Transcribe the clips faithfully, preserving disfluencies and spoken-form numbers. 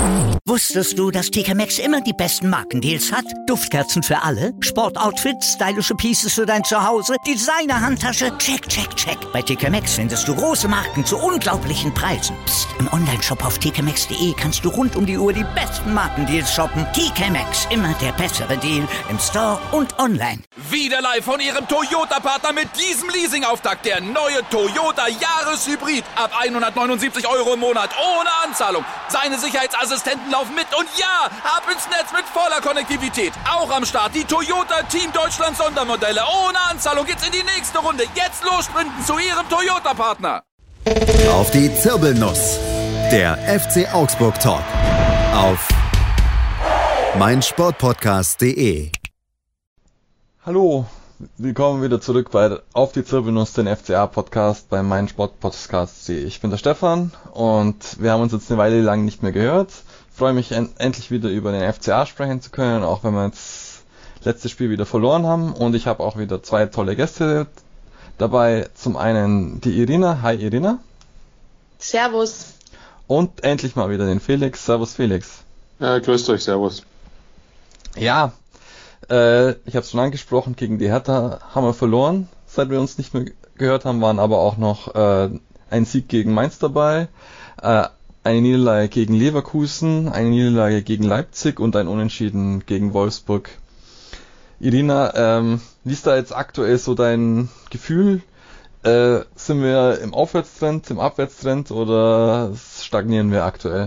Wusstest du, dass T K Maxx immer die besten Markendeals hat? Duftkerzen für alle, Sportoutfits, stylische Pieces für dein Zuhause, Designer-Handtasche, check, check, check. Bei T K Maxx findest du große Marken zu unglaublichen Preisen. Psst. Im Onlineshop auf t k maxx punkt d e kannst du rund um die Uhr die besten Markendeals shoppen. T K Maxx, immer der bessere Deal im Store und online. Wieder live von Ihrem Toyota-Partner mit diesem Leasing-Auftakt. Der neue Toyota Jahreshybrid. Ab hundertneunundsiebzig Euro im Monat. Ohne Anzahlung. Seine Sicherheitsassistenten laufen mit. Und ja, ab ins Netz mit voller Konnektivität. Auch am Start die Toyota Team Deutschland Sondermodelle. Ohne Anzahlung geht's in die nächste Runde. Jetzt los sprinten zu Ihrem Toyota-Partner. Auf die Zirbelnuss. Der F C Augsburg Talk. Auf meinsportpodcast punkt de. Hallo, willkommen wieder zurück bei Auf die Zirbelnuss, den F C A-Podcast bei meinsportpodcast punkt de. Ich bin der Stefan und wir haben uns jetzt eine Weile lang nicht mehr gehört. Ich freue mich en- endlich wieder über den F C A sprechen zu können, auch wenn wir jetzt letztes Spiel wieder verloren haben. Und ich habe auch wieder zwei tolle Gäste dabei. Zum einen die Irina. Hi Irina. Servus. Und endlich mal wieder den Felix. Servus Felix. Ja, grüßt euch, servus. Ja, äh, ich habe es schon angesprochen, gegen die Hertha haben wir verloren, seit wir uns nicht mehr gehört haben, waren aber auch noch äh, ein Sieg gegen Mainz dabei, äh, eine Niederlage gegen Leverkusen, eine Niederlage gegen Leipzig und ein Unentschieden gegen Wolfsburg. Irina, ähm, wie ist da jetzt aktuell so dein Gefühl? Äh, sind wir im Aufwärtstrend, im Abwärtstrend oder stagnieren wir aktuell?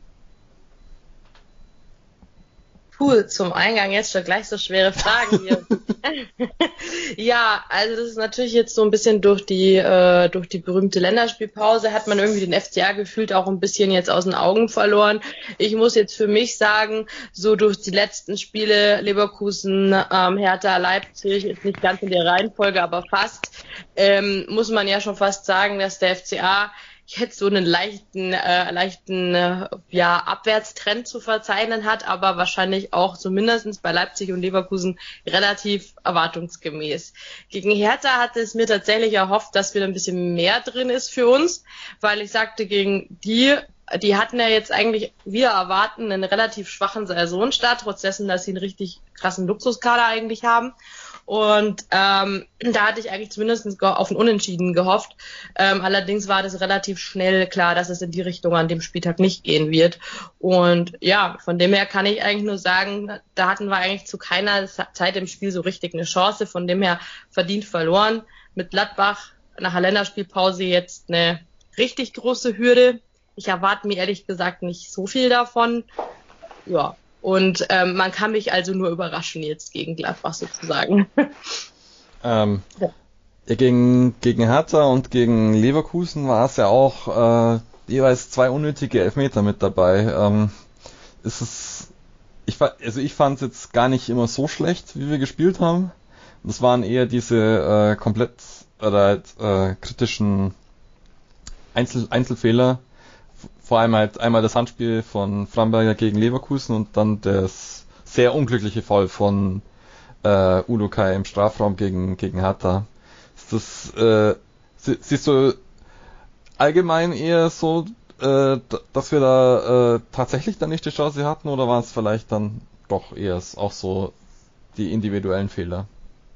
Puh, zum Eingang jetzt schon gleich so schwere Fragen hier. Ja, also das ist natürlich jetzt so ein bisschen durch die äh, durch die berühmte Länderspielpause hat man irgendwie den F C A gefühlt auch ein bisschen jetzt aus den Augen verloren. Ich muss jetzt für mich sagen, so durch die letzten Spiele, Leverkusen, ähm, Hertha, Leipzig, ist nicht ganz in der Reihenfolge, aber fast, ähm, muss man ja schon fast sagen, dass der F C A jetzt so einen leichten, äh, leichten äh, ja, Abwärtstrend zu verzeichnen hat, aber wahrscheinlich auch zumindest bei Leipzig und Leverkusen relativ erwartungsgemäß. Gegen Hertha hatte es mir tatsächlich erhofft, dass wieder ein bisschen mehr drin ist für uns, weil ich sagte, gegen die, die hatten ja jetzt eigentlich wieder erwarten einen relativ schwachen Saisonstart, trotz dessen, dass sie einen richtig krassen Luxuskader eigentlich haben. Und ähm, da hatte ich eigentlich zumindest auf ein Unentschieden gehofft. Ähm, allerdings war das relativ schnell klar, dass es in die Richtung an dem Spieltag nicht gehen wird. Und ja, von dem her kann ich eigentlich nur sagen, da hatten wir eigentlich zu keiner Zeit im Spiel so richtig eine Chance. Von dem her verdient verloren. Mit Gladbach nach der Länderspielpause jetzt eine richtig große Hürde. Ich erwarte mir ehrlich gesagt nicht so viel davon. Ja. Und ähm, man kann mich also nur überraschen jetzt gegen Gladbach sozusagen. Ähm, ja. Ja, gegen, gegen Hertha und gegen Leverkusen war es ja auch äh, jeweils zwei unnötige Elfmeter mit dabei. Ähm, ist es, ich, also ich fand es jetzt gar nicht immer so schlecht, wie wir gespielt haben. Das waren eher diese äh, komplett oder halt, äh, kritischen Einzel, Einzelfehler. Vor allem halt einmal das Handspiel von Framberger gegen Leverkusen und dann das sehr unglückliche Foul von äh, Udokai im Strafraum gegen gegen Hertha. Ist das, äh, sie, siehst du allgemein eher so, äh, dass wir da äh, tatsächlich dann nicht die Chance hatten oder waren es vielleicht dann doch eher auch so die individuellen Fehler?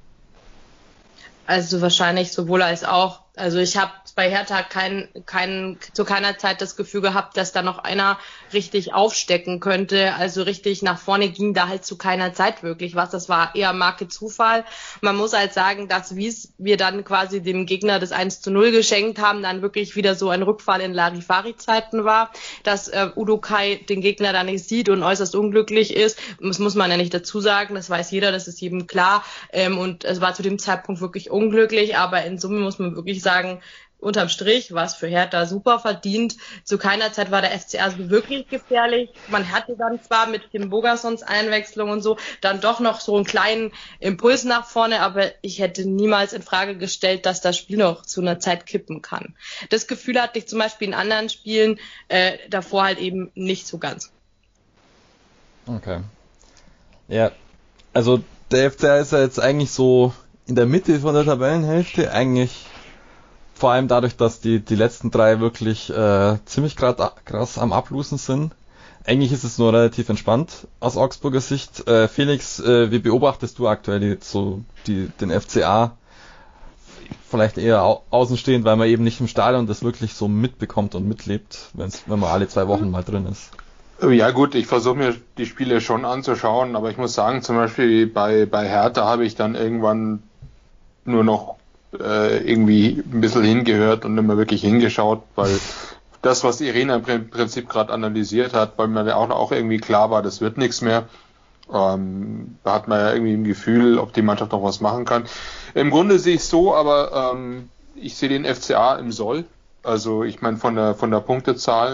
Also wahrscheinlich sowohl als auch. Also ich habe bei Hertha kein, kein, zu keiner Zeit das Gefühl gehabt, dass da noch einer richtig aufstecken könnte. Also richtig nach vorne ging da halt zu keiner Zeit wirklich was. Das war eher Marke Zufall. Man muss halt sagen, dass wie wir dann quasi dem Gegner das eins zu null geschenkt haben, dann wirklich wieder so ein Rückfall in Larifari-Zeiten war, dass äh, Udokai den Gegner da nicht sieht und äußerst unglücklich ist. Das muss man ja nicht dazu sagen, das weiß jeder, das ist jedem klar. Ähm, und es war zu dem Zeitpunkt wirklich unglücklich, aber in Summe muss man wirklich sagen, unterm Strich war es für Hertha super verdient. Zu keiner Zeit war der F C A so wirklich gefährlich. Man hatte dann zwar mit Tim Bogasons Einwechslung und so dann doch noch so einen kleinen Impuls nach vorne, aber ich hätte niemals in Frage gestellt, dass das Spiel noch zu einer Zeit kippen kann. Das Gefühl hatte ich zum Beispiel in anderen Spielen äh, davor halt eben nicht so ganz. Okay. Ja, also der F C A ist ja jetzt eigentlich so in der Mitte von der Tabellenhälfte, eigentlich vor allem dadurch, dass die die letzten drei wirklich äh, ziemlich grad, krass am Ablosen sind. eigentlich ist es nur relativ entspannt aus Augsburger Sicht. Äh, Felix, äh, wie beobachtest du aktuell so die, den F C A? Vielleicht eher au- außenstehend, weil man eben nicht im Stadion das wirklich so mitbekommt und mitlebt, wenn's, wenn man alle zwei Wochen mal drin ist. Ja gut, ich versuche mir die Spiele schon anzuschauen, aber ich muss sagen, zum Beispiel bei, bei Hertha habe ich dann irgendwann nur noch äh, irgendwie ein bisschen hingehört und nicht mehr wirklich hingeschaut, weil das, was Irina im Prinzip gerade analysiert hat, weil mir auch, auch irgendwie klar war, das wird nichts mehr. Ähm, da hat man ja irgendwie ein Gefühl, ob die Mannschaft noch was machen kann. Im Grunde sehe ich es so, aber ähm, ich sehe den F C A im Soll. Also ich meine von der von der Punktezahl.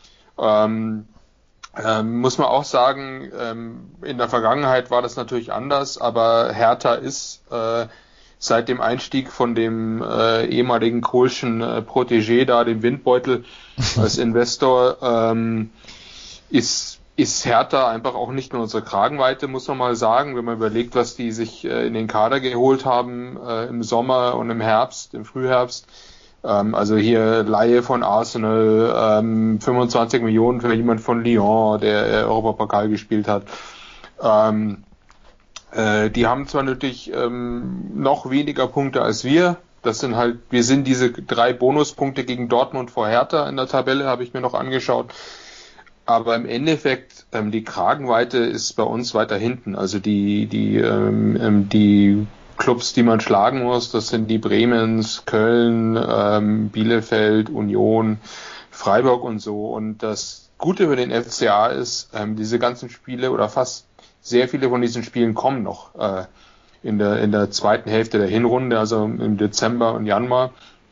Ähm, Ähm, muss man auch sagen, ähm, in der Vergangenheit war das natürlich anders, aber Hertha ist äh, seit dem Einstieg von dem äh, ehemaligen Kohlschen äh, Protégé da, dem Windbeutel als Investor, ähm, ist, ist Hertha einfach auch nicht mehr unsere Kragenweite, muss man mal sagen, wenn man überlegt, was die sich äh, in den Kader geholt haben äh, im Sommer und im Herbst, im Frühherbst. Also hier Laie von Arsenal, ähm, fünfundzwanzig Millionen für jemand von Lyon, der Europapokal gespielt hat. Ähm, äh, die haben zwar natürlich ähm, noch weniger Punkte als wir. Das sind halt, wir sind diese drei Bonuspunkte gegen Dortmund vor Hertha in der Tabelle, habe ich mir noch angeschaut. Aber im Endeffekt, ähm, die Kragenweite ist bei uns weiter hinten. Also die, die, ähm, die Clubs, die man schlagen muss, das sind die Bremens, Köln, ähm, Bielefeld, Union, Freiburg und so. Und das Gute für den F C A ist, ähm, diese ganzen Spiele oder fast sehr viele von diesen Spielen kommen noch äh, in der in der zweiten Hälfte der Hinrunde, also im Dezember und Januar.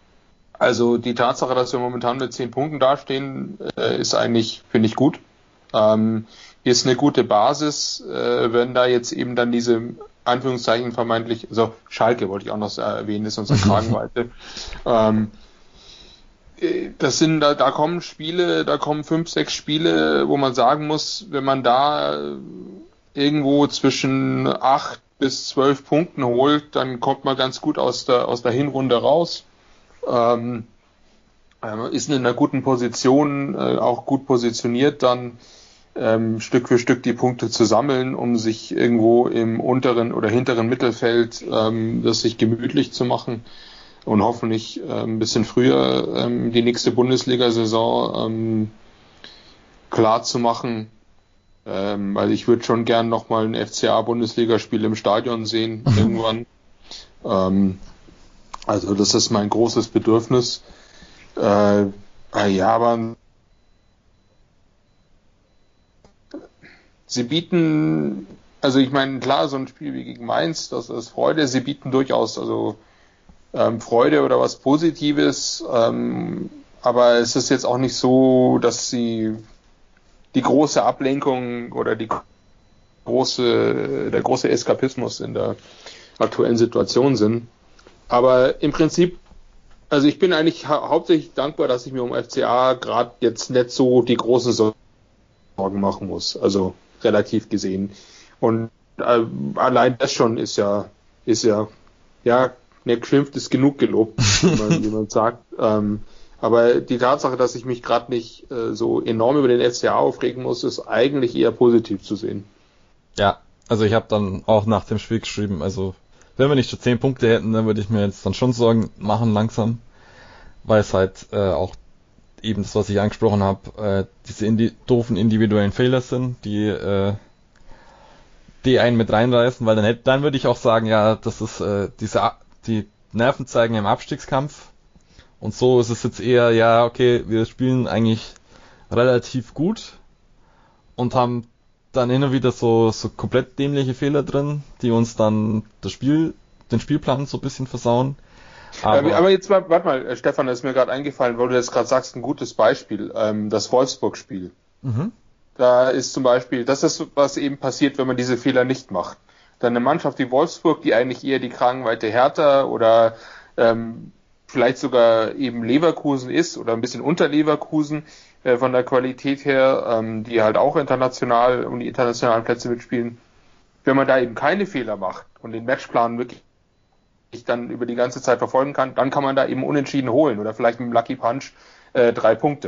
Also die Tatsache, dass wir momentan mit zehn Punkten dastehen, äh, ist eigentlich, finde ich, gut. Ähm, ist eine gute Basis, äh, wenn da jetzt eben dann diese Anführungszeichen vermeintlich, also Schalke wollte ich auch noch erwähnen, ist unsere Kragenweite. ähm, das sind, da, da kommen Spiele, da kommen fünf, sechs Spiele, wo man sagen muss, wenn man da irgendwo zwischen acht bis zwölf Punkten holt, dann kommt man ganz gut aus der, aus der Hinrunde raus. Ähm, ist in einer guten Position, äh, auch gut positioniert dann, Ähm, Stück für Stück die Punkte zu sammeln, um sich irgendwo im unteren oder hinteren Mittelfeld ähm, das sich gemütlich zu machen und hoffentlich äh, ein bisschen früher ähm, die nächste Bundesliga-Saison ähm, klar zu machen. Ähm, also ich würde schon gern nochmal ein F C A-Bundesligaspiel im Stadion sehen, irgendwann. Ähm, also das ist mein großes Bedürfnis. Äh, ja, aber sie bieten, also ich meine, klar, so ein Spiel wie gegen Mainz, das ist Freude, sie bieten durchaus also ähm, Freude oder was Positives, ähm, aber es ist jetzt auch nicht so, dass sie die große Ablenkung oder die große, der große Eskapismus in der aktuellen Situation sind. Aber im Prinzip, also ich bin eigentlich hau- hauptsächlich dankbar, dass ich mir um F C A gerade jetzt nicht so die großen Sorgen machen muss. Also relativ gesehen. Und äh, allein das schon ist ja, ist ja, ja, nicht geschimpft ist genug gelobt, wie man, wie man sagt. Ähm, aber die Tatsache, dass ich mich gerade nicht äh, so enorm über den F C A aufregen muss, ist eigentlich eher positiv zu sehen. Ja, also ich habe dann auch nach dem Spiel geschrieben, also wenn wir nicht schon zehn Punkte hätten, dann würde ich mir jetzt dann schon Sorgen machen langsam, weil es halt äh, auch eben das, was ich angesprochen habe, äh, diese indi- doofen individuellen Fehler sind, die äh, die einen mit reinreißen, weil dann hätte, dann würde ich auch sagen, ja, das ist äh, diese A- die Nerven zeigen im Abstiegskampf und so ist es jetzt eher, ja, okay, wir spielen eigentlich relativ gut und haben dann immer wieder so so komplett dämliche Fehler drin, die uns dann das Spiel, den Spielplan so ein bisschen versauen. Aber, aber jetzt mal, warte mal, Stefan, das ist mir gerade eingefallen, weil du jetzt gerade sagst, ein gutes Beispiel, ähm, das Wolfsburg-Spiel. Mhm. Da ist zum Beispiel, das ist, was eben passiert, wenn man diese Fehler nicht macht. Dann eine Mannschaft wie Wolfsburg, die eigentlich eher die Kragenweite Hertha oder ähm, vielleicht sogar eben Leverkusen ist oder ein bisschen unter Leverkusen äh, von der Qualität her, ähm, die halt auch international um die internationalen Plätze mitspielen. Wenn man da eben keine Fehler macht und den Matchplan wirklich ich dann über die ganze Zeit verfolgen kann, dann kann man da eben unentschieden holen oder vielleicht mit dem Lucky Punch äh, drei Punkte.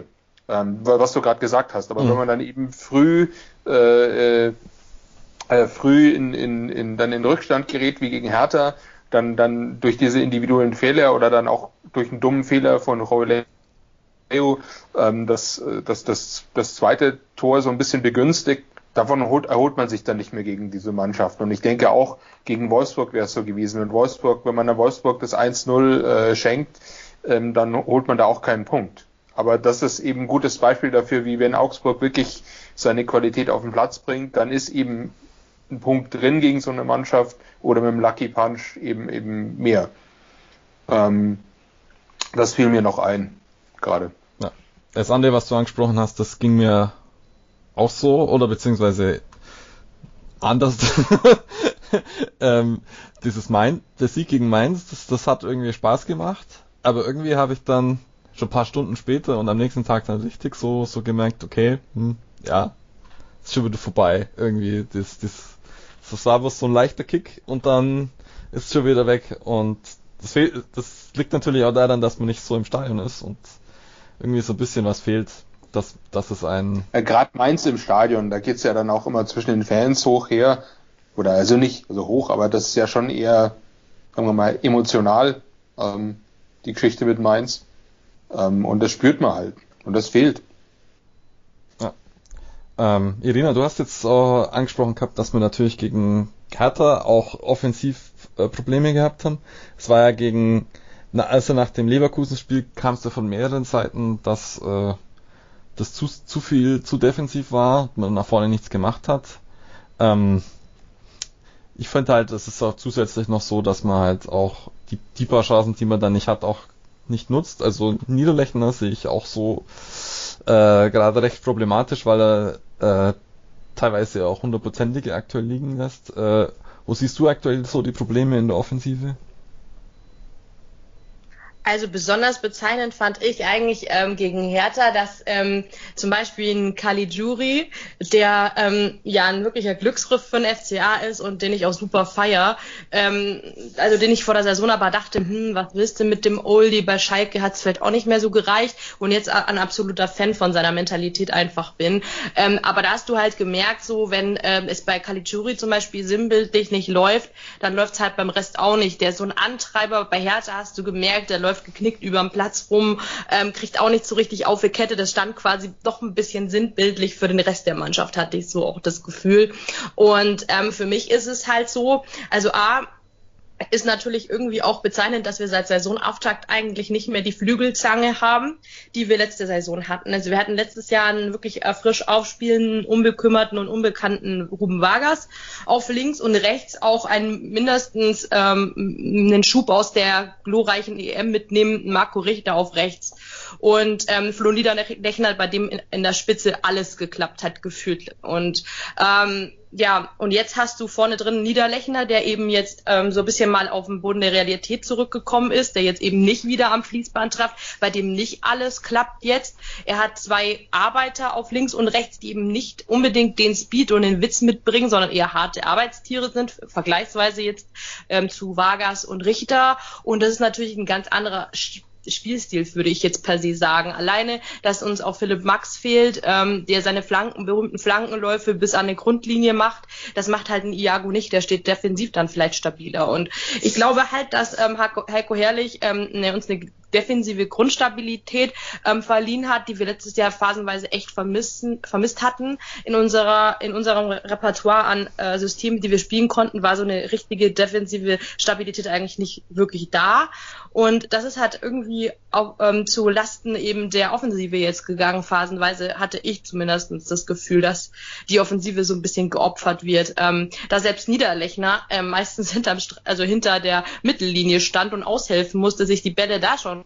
ähm, was du gerade gesagt hast. Aber mhm. wenn man dann eben früh äh, äh, früh in, in, in, dann in Rückstand gerät, wie gegen Hertha, dann, dann durch diese individuellen Fehler oder dann auch durch einen dummen Fehler von Raúl ähm, das, das, das, das zweite Tor so ein bisschen begünstigt, davon erholt, erholt man sich dann nicht mehr gegen diese Mannschaft. Und ich denke auch, gegen Wolfsburg wäre es so gewesen. Und Wolfsburg, wenn man der Wolfsburg das eins null äh, schenkt, ähm, dann holt man da auch keinen Punkt. Aber das ist eben ein gutes Beispiel dafür, wie wenn Augsburg wirklich seine Qualität auf den Platz bringt, dann ist eben ein Punkt drin gegen so eine Mannschaft oder mit dem Lucky Punch eben eben mehr. Ähm, das fiel mir noch ein, gerade. Ja. Das andere, was du angesprochen hast, das ging mir auch so, oder beziehungsweise anders. ähm, dieses Main, der Sieg gegen Mainz, das, das hat irgendwie Spaß gemacht, aber irgendwie habe ich dann schon ein paar Stunden später und am nächsten Tag dann richtig so so gemerkt, okay, hm, ja, ist schon wieder vorbei. Irgendwie, das, das, das war was so ein leichter Kick und dann ist es schon wieder weg. Und das, fehl, das liegt natürlich auch daran, dass man nicht so im Stadion ist und irgendwie so ein bisschen was fehlt, dass, dass es ein... Ja, gerade Mainz im Stadion, da geht's ja dann auch immer zwischen den Fans hoch her, oder also nicht also hoch, aber das ist ja schon eher, sagen wir mal, emotional, ähm, die Geschichte mit Mainz. Ähm, und das spürt man halt. Und das fehlt. Ja. Ähm, Irina, du hast jetzt äh, angesprochen gehabt, dass wir natürlich gegen Hertha auch offensiv äh, Probleme gehabt haben. Es war ja gegen, na, also nach dem Leverkusen-Spiel kam es ja von mehreren Seiten, dass äh, das zu, zu viel, zu defensiv war, man nach vorne nichts gemacht hat. Ähm, ich finde halt, es ist auch zusätzlich noch so, dass man halt auch die, die paar Chancen, die man dann nicht hat, auch nicht nutzt. Also Niederlechner sehe ich auch so äh, gerade recht problematisch, weil er äh, teilweise auch hundertprozentige aktuell liegen lässt. Äh, wo siehst du aktuell so die Probleme in der Offensive? Also besonders bezeichnend fand ich eigentlich ähm, gegen Hertha, dass ähm, zum Beispiel ein Caligiuri, der ähm, ja ein wirklicher Glücksgriff für den F C A ist und den ich auch super feier, ähm, also den ich vor der Saison aber dachte, hm, was willst du mit dem Oldie, bei Schalke hat es vielleicht auch nicht mehr so gereicht und jetzt ein absoluter Fan von seiner Mentalität einfach bin. Ähm, aber da hast du halt gemerkt, so wenn ähm, es bei Caligiuri zum Beispiel sinnbildlich nicht läuft, dann läuft es halt beim Rest auch nicht. Der ist so ein Antreiber, bei Hertha hast du gemerkt, der läuft geknickt über den Platz rum, ähm, kriegt auch nicht so richtig auf die Kette. Das stand quasi doch ein bisschen sinnbildlich für den Rest der Mannschaft, hatte ich so auch das Gefühl. Und ähm, für mich ist es halt so, also A, ist natürlich irgendwie auch bezeichnend, dass wir seit Saisonauftakt eigentlich nicht mehr die Flügelzange haben, die wir letzte Saison hatten. Also wir hatten letztes Jahr einen wirklich frisch aufspielenden, unbekümmerten und unbekannten Ruben Vargas auf links und rechts auch einen mindestens ähm, einen Schub aus der glorreichen E M mitnehmenden Marco Richter auf rechts. Und ähm, Flo Niederlechner, bei dem in, in der Spitze alles geklappt hat, gefühlt. Und ähm, ja, und jetzt hast du vorne drin Niederlechner, der eben jetzt ähm, so ein bisschen mal auf den Boden der Realität zurückgekommen ist, der jetzt eben nicht wieder am Fließband trifft, bei dem nicht alles klappt jetzt. Er hat zwei Arbeiter auf links und rechts, die eben nicht unbedingt den Speed und den Witz mitbringen, sondern eher harte Arbeitstiere sind, vergleichsweise jetzt ähm, zu Vargas und Richter. Und das ist natürlich ein ganz anderer St- Spielstil, würde ich jetzt per se sagen. Alleine, dass uns auch Philipp Max fehlt, ähm, der seine Flanken, berühmten Flankenläufe bis an die Grundlinie macht, das macht halt ein Iago nicht, der steht defensiv dann vielleicht stabiler. Und ich glaube halt, dass ähm, Heiko Herrlich ähm, ne, uns eine defensive Grundstabilität ähm, verliehen hat, die wir letztes Jahr phasenweise echt vermissen, vermisst hatten. In unserer, in unserem Repertoire an äh, Systemen, die wir spielen konnten, war so eine richtige defensive Stabilität eigentlich nicht wirklich da. Und das ist halt irgendwie auch ähm, zu Lasten eben der Offensive jetzt gegangen. Phasenweise hatte ich zumindest das Gefühl, dass die Offensive so ein bisschen geopfert wird. Ähm, da selbst Niederlechner äh, meistens hinterm, also hinter der Mittellinie stand und aushelfen musste, sich die Bälle da schon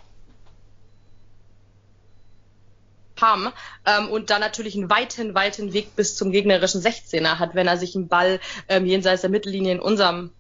haben ähm, und dann natürlich einen weiten, weiten Weg bis zum gegnerischen sechzehner hat, wenn er sich einen Ball ähm, jenseits der Mittellinie in unserem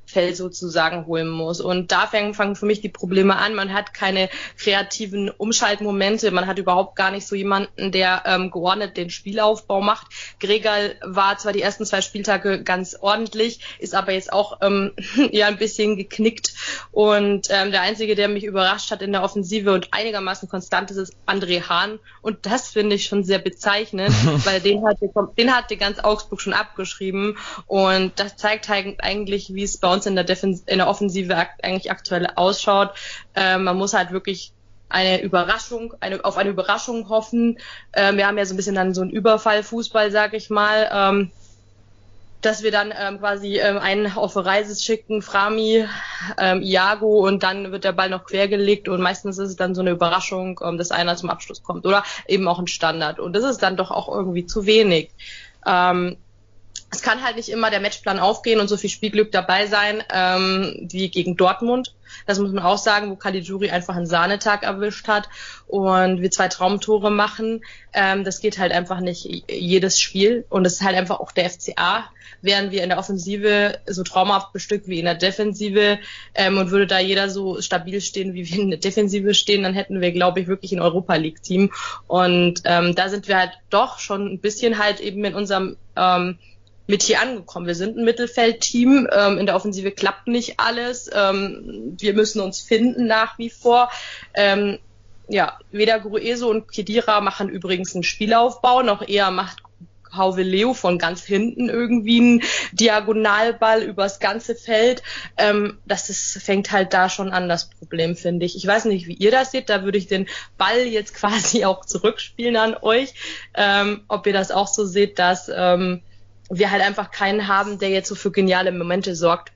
Feld sozusagen holen muss. Und da fangen für mich die Probleme an. Man hat keine kreativen Umschaltmomente. Man hat überhaupt gar nicht so jemanden, der ähm, geordnet den Spielaufbau macht. Gregal war zwar die ersten zwei Spieltage ganz ordentlich, ist aber jetzt auch ähm, ja ein bisschen geknickt. Und ähm, der Einzige, der mich überrascht hat in der Offensive und einigermaßen konstant ist, ist André Hahn. Und das finde ich schon sehr bezeichnend, weil den hat, den hat die ganz Augsburg schon abgeschrieben. Und das zeigt eigentlich, wie es bei uns in der, Defens- in der Offensive ak- eigentlich aktuell ausschaut. Ähm, man muss halt wirklich eine Überraschung, eine, auf eine Überraschung hoffen. Ähm, wir haben ja so ein bisschen dann so einen Überfallfußball, sag ich mal, ähm, dass wir dann ähm, quasi ähm, einen auf Reise schicken, Frami, ähm, Iago, und dann wird der Ball noch quergelegt und meistens ist es dann so eine Überraschung, ähm, dass einer zum Abschluss kommt oder eben auch ein Standard. Und das ist dann doch auch irgendwie zu wenig. Ähm, Es kann halt nicht immer der Matchplan aufgehen und so viel Spielglück dabei sein ähm, wie gegen Dortmund. Das muss man auch sagen, wo Caligiuri einfach einen Sahnetag erwischt hat und wir zwei Traumtore machen. Ähm, das geht halt einfach nicht jedes Spiel und das ist halt einfach auch der F C A. Wären wir in der Offensive so traumhaft bestückt wie in der Defensive ähm, und würde da jeder so stabil stehen, wie wir in der Defensive stehen, dann hätten wir, glaube ich, wirklich ein Europa-League-Team. Und ähm, da sind wir halt doch schon ein bisschen halt eben in unserem ähm, mit hier angekommen. Wir sind ein Mittelfeldteam, ähm, in der Offensive klappt nicht alles, ähm, wir müssen uns finden nach wie vor. Ähm, ja, weder Grueso und Khedira machen übrigens einen Spielaufbau, noch eher macht Hauwe Leo von ganz hinten irgendwie einen Diagonalball übers ganze Feld. Ähm, das ist, fängt halt da schon an, das Problem, finde ich. Ich weiß nicht, wie ihr das seht, da würde ich den Ball jetzt quasi auch zurückspielen an euch, ähm, ob ihr das auch so seht, dass ähm, wir halt einfach keinen haben, der jetzt so für geniale Momente sorgt.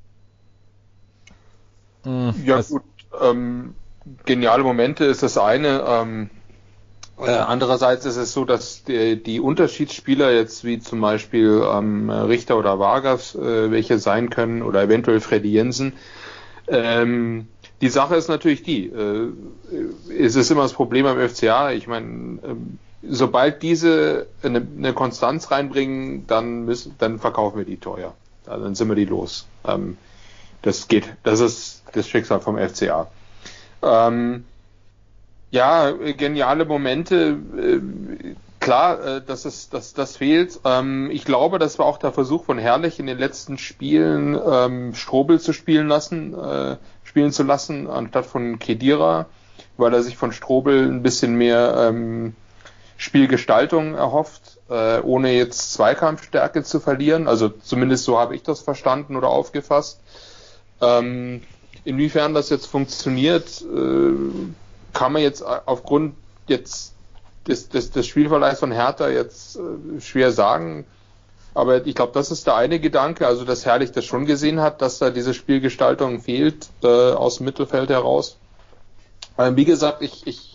Ja gut, ähm, geniale Momente ist das eine. Ähm, äh, andererseits ist es so, dass die, die Unterschiedsspieler jetzt wie zum Beispiel ähm, Richter oder Vargas, äh, welche sein können, oder eventuell Freddy Jensen, ähm, die Sache ist natürlich die, äh, es ist immer das Problem beim F C A, ich meine, ähm, sobald diese eine, eine Konstanz reinbringen, dann müssen, dann verkaufen wir die teuer. Also dann sind wir die los. Ähm, das geht. Das ist das Schicksal vom F C A. Ähm, ja, geniale Momente. Äh, klar, äh, das ist, das, das fehlt. Ähm, ich glaube, das war auch der Versuch von Herrlich in den letzten Spielen, ähm, Strobel zu spielen lassen, äh, spielen zu lassen, anstatt von Khedira, weil er sich von Strobel ein bisschen mehr ähm, Spielgestaltung erhofft, äh, ohne jetzt Zweikampfstärke zu verlieren. Also zumindest so habe ich das verstanden oder aufgefasst. Ähm, inwiefern das jetzt funktioniert, äh, kann man jetzt aufgrund jetzt des, des, des Spielverleihs von Hertha jetzt äh, schwer sagen. Aber ich glaube, das ist der eine Gedanke, also dass Herrlich das schon gesehen hat, dass da diese Spielgestaltung fehlt äh, aus dem Mittelfeld heraus. Ähm, wie gesagt, ich, ich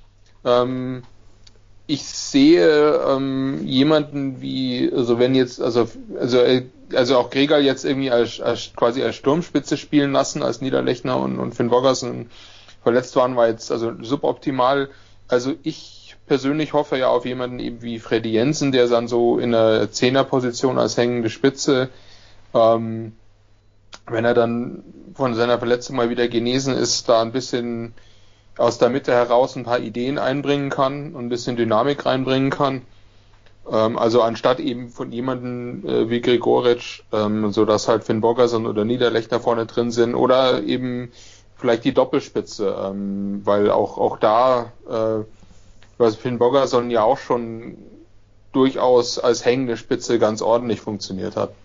ähm, Ich sehe ähm, jemanden wie, also wenn jetzt, also also also auch Gregal jetzt irgendwie als, als quasi als Sturmspitze spielen lassen, als Niederlechner und, und Finn Bogerson verletzt waren, war jetzt also suboptimal. Also ich persönlich hoffe ja auf jemanden eben wie Freddy Jensen, der dann so in der Zehnerposition als hängende Spitze, ähm, wenn er dann von seiner Verletzung mal wieder genesen ist, da ein bisschen aus der Mitte heraus ein paar Ideen einbringen kann und ein bisschen Dynamik reinbringen kann. Ähm, also anstatt eben von jemandem äh, wie Gregoritsch, ähm, so dass halt Finn Bogerson oder Niederlechner vorne drin sind oder eben vielleicht die Doppelspitze, ähm, weil auch auch da, äh, was Finn Bogerson ja auch schon durchaus als hängende Spitze ganz ordentlich funktioniert hat.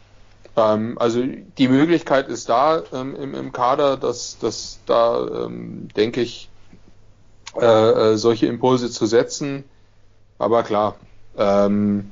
Ähm, also die Möglichkeit ist da ähm, im, im Kader, dass, dass da, ähm, denke ich, äh, äh, solche Impulse zu setzen. Aber klar, ähm,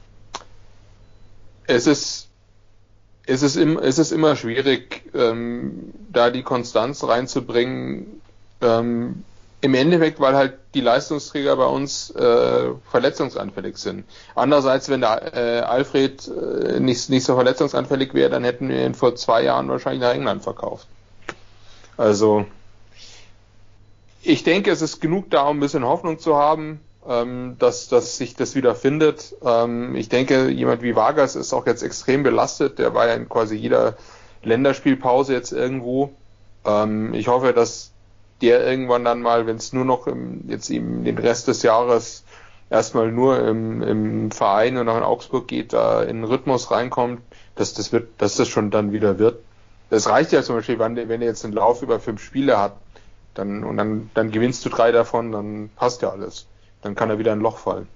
es ist es ist, im, es ist immer schwierig, ähm, da die Konstanz reinzubringen. Ähm, Im Endeffekt, weil halt die Leistungsträger bei uns äh, verletzungsanfällig sind. Andererseits, wenn der äh, Alfred äh, nicht, nicht so verletzungsanfällig wäre, dann hätten wir ihn vor zwei Jahren wahrscheinlich nach England verkauft. Also ich denke, es ist genug da, um ein bisschen Hoffnung zu haben, ähm, dass, dass sich das wieder findet. Ähm, ich denke, jemand wie Vargas ist auch jetzt extrem belastet. Der war ja in quasi jeder Länderspielpause jetzt irgendwo. Ähm, ich hoffe, dass der irgendwann dann mal, wenn es nur noch im, jetzt eben den Rest des Jahres erstmal nur im, im Verein und auch in Augsburg geht, da in den Rhythmus reinkommt, dass das wird, dass das schon dann wieder wird. Das reicht ja zum Beispiel, wenn, wenn er jetzt einen Lauf über fünf Spiele hat, dann, und dann, dann gewinnst du drei davon, dann passt ja alles. Dann kann er wieder in ein Loch fallen.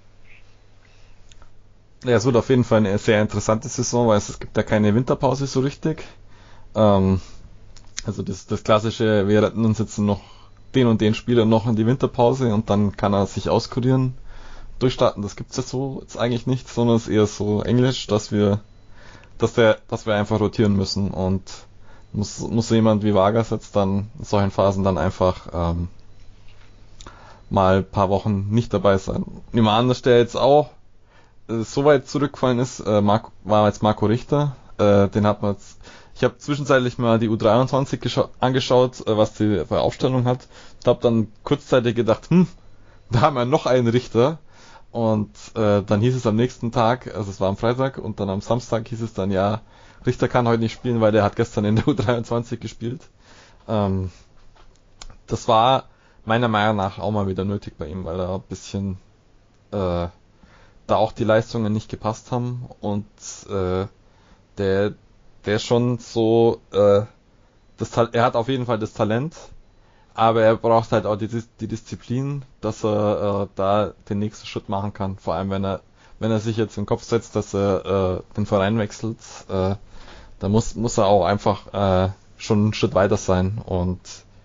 Ja, es wird auf jeden Fall eine sehr interessante Saison, weil es, es gibt ja keine Winterpause so richtig. Ähm, also das, das klassische, wir retten uns jetzt noch den und den Spieler noch in die Winterpause und dann kann er sich auskurieren, durchstarten. Das gibt's ja so jetzt eigentlich nicht, sondern es ist eher so englisch, dass wir, dass der, dass wir einfach rotieren müssen und muss, muss jemand wie Vargas jetzt dann in solchen Phasen dann einfach ähm, mal ein paar Wochen nicht dabei sein. Nehmen wir an, dass der jetzt auch äh, so weit zurückgefallen ist, äh, Marco, war jetzt Marco Richter, äh, den hat man jetzt, ich habe zwischenzeitlich mal die U dreiundzwanzig gescha- angeschaut, äh, was die für Aufstellung hat, und habe dann kurzzeitig gedacht, hm, da haben wir noch einen Richter, und äh, dann hieß es am nächsten Tag, also es war am Freitag, und dann am Samstag hieß es dann, ja, Richter kann heute nicht spielen, weil der hat gestern in der U dreiundzwanzig gespielt. Ähm, das war meiner Meinung nach auch mal wieder nötig bei ihm, weil er ein bisschen äh, da auch die Leistungen nicht gepasst haben und äh, der der schon so äh, das Ta- er hat auf jeden Fall das Talent, aber er braucht halt auch die, die Disziplin, dass er äh, da den nächsten Schritt machen kann, vor allem wenn er wenn er sich jetzt in den Kopf setzt, dass er äh, den Verein wechselt, äh, da muss muss er auch einfach äh, schon einen Schritt weiter sein, und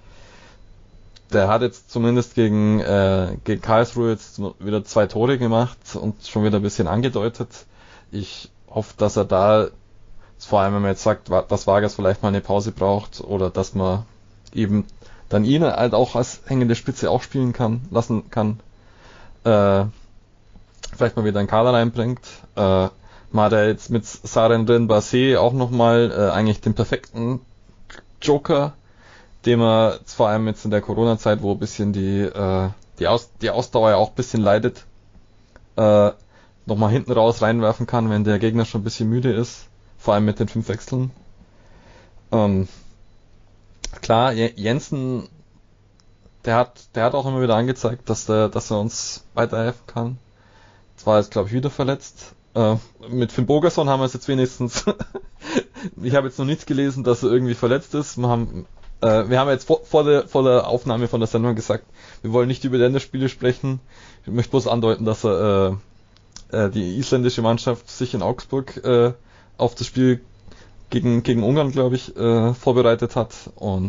der hat jetzt zumindest gegen, äh, gegen Karlsruhe jetzt wieder zwei Tore gemacht und schon wieder ein bisschen angedeutet. Ich hoffe, dass er da, vor allem wenn man jetzt sagt, dass Vargas vielleicht mal eine Pause braucht oder dass man eben dann ihn halt auch als hängende Spitze auch spielen kann, lassen kann, äh, vielleicht mal wieder einen Kader reinbringt. Äh, man hat ja jetzt mit Sarendran Basse auch nochmal äh, eigentlich den perfekten Joker, dem er vor allem jetzt in der Corona-Zeit, wo ein bisschen die äh, die, Aus, die Ausdauer ja auch ein bisschen leidet, äh, nochmal hinten raus reinwerfen kann, wenn der Gegner schon ein bisschen müde ist, vor allem mit den fünf Wechseln. Ähm, klar, Jensen, der hat der hat auch immer wieder angezeigt, dass der dass er uns weiterhelfen kann. Zwar ist, glaube ich, wieder verletzt. Äh, mit Finn Bogerson haben wir es jetzt wenigstens. Ich habe jetzt noch nichts gelesen, dass er irgendwie verletzt ist. Wir haben Wir haben jetzt vor, vor, der, vor der Aufnahme von der Sendung gesagt, wir wollen nicht über Länderspiele sprechen. Ich möchte bloß andeuten, dass er äh, äh, die isländische Mannschaft sich in Augsburg äh, auf das Spiel gegen gegen Ungarn, glaube ich, äh, vorbereitet hat und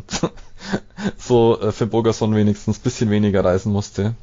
so äh, für Bogerson wenigstens ein bisschen weniger reisen musste.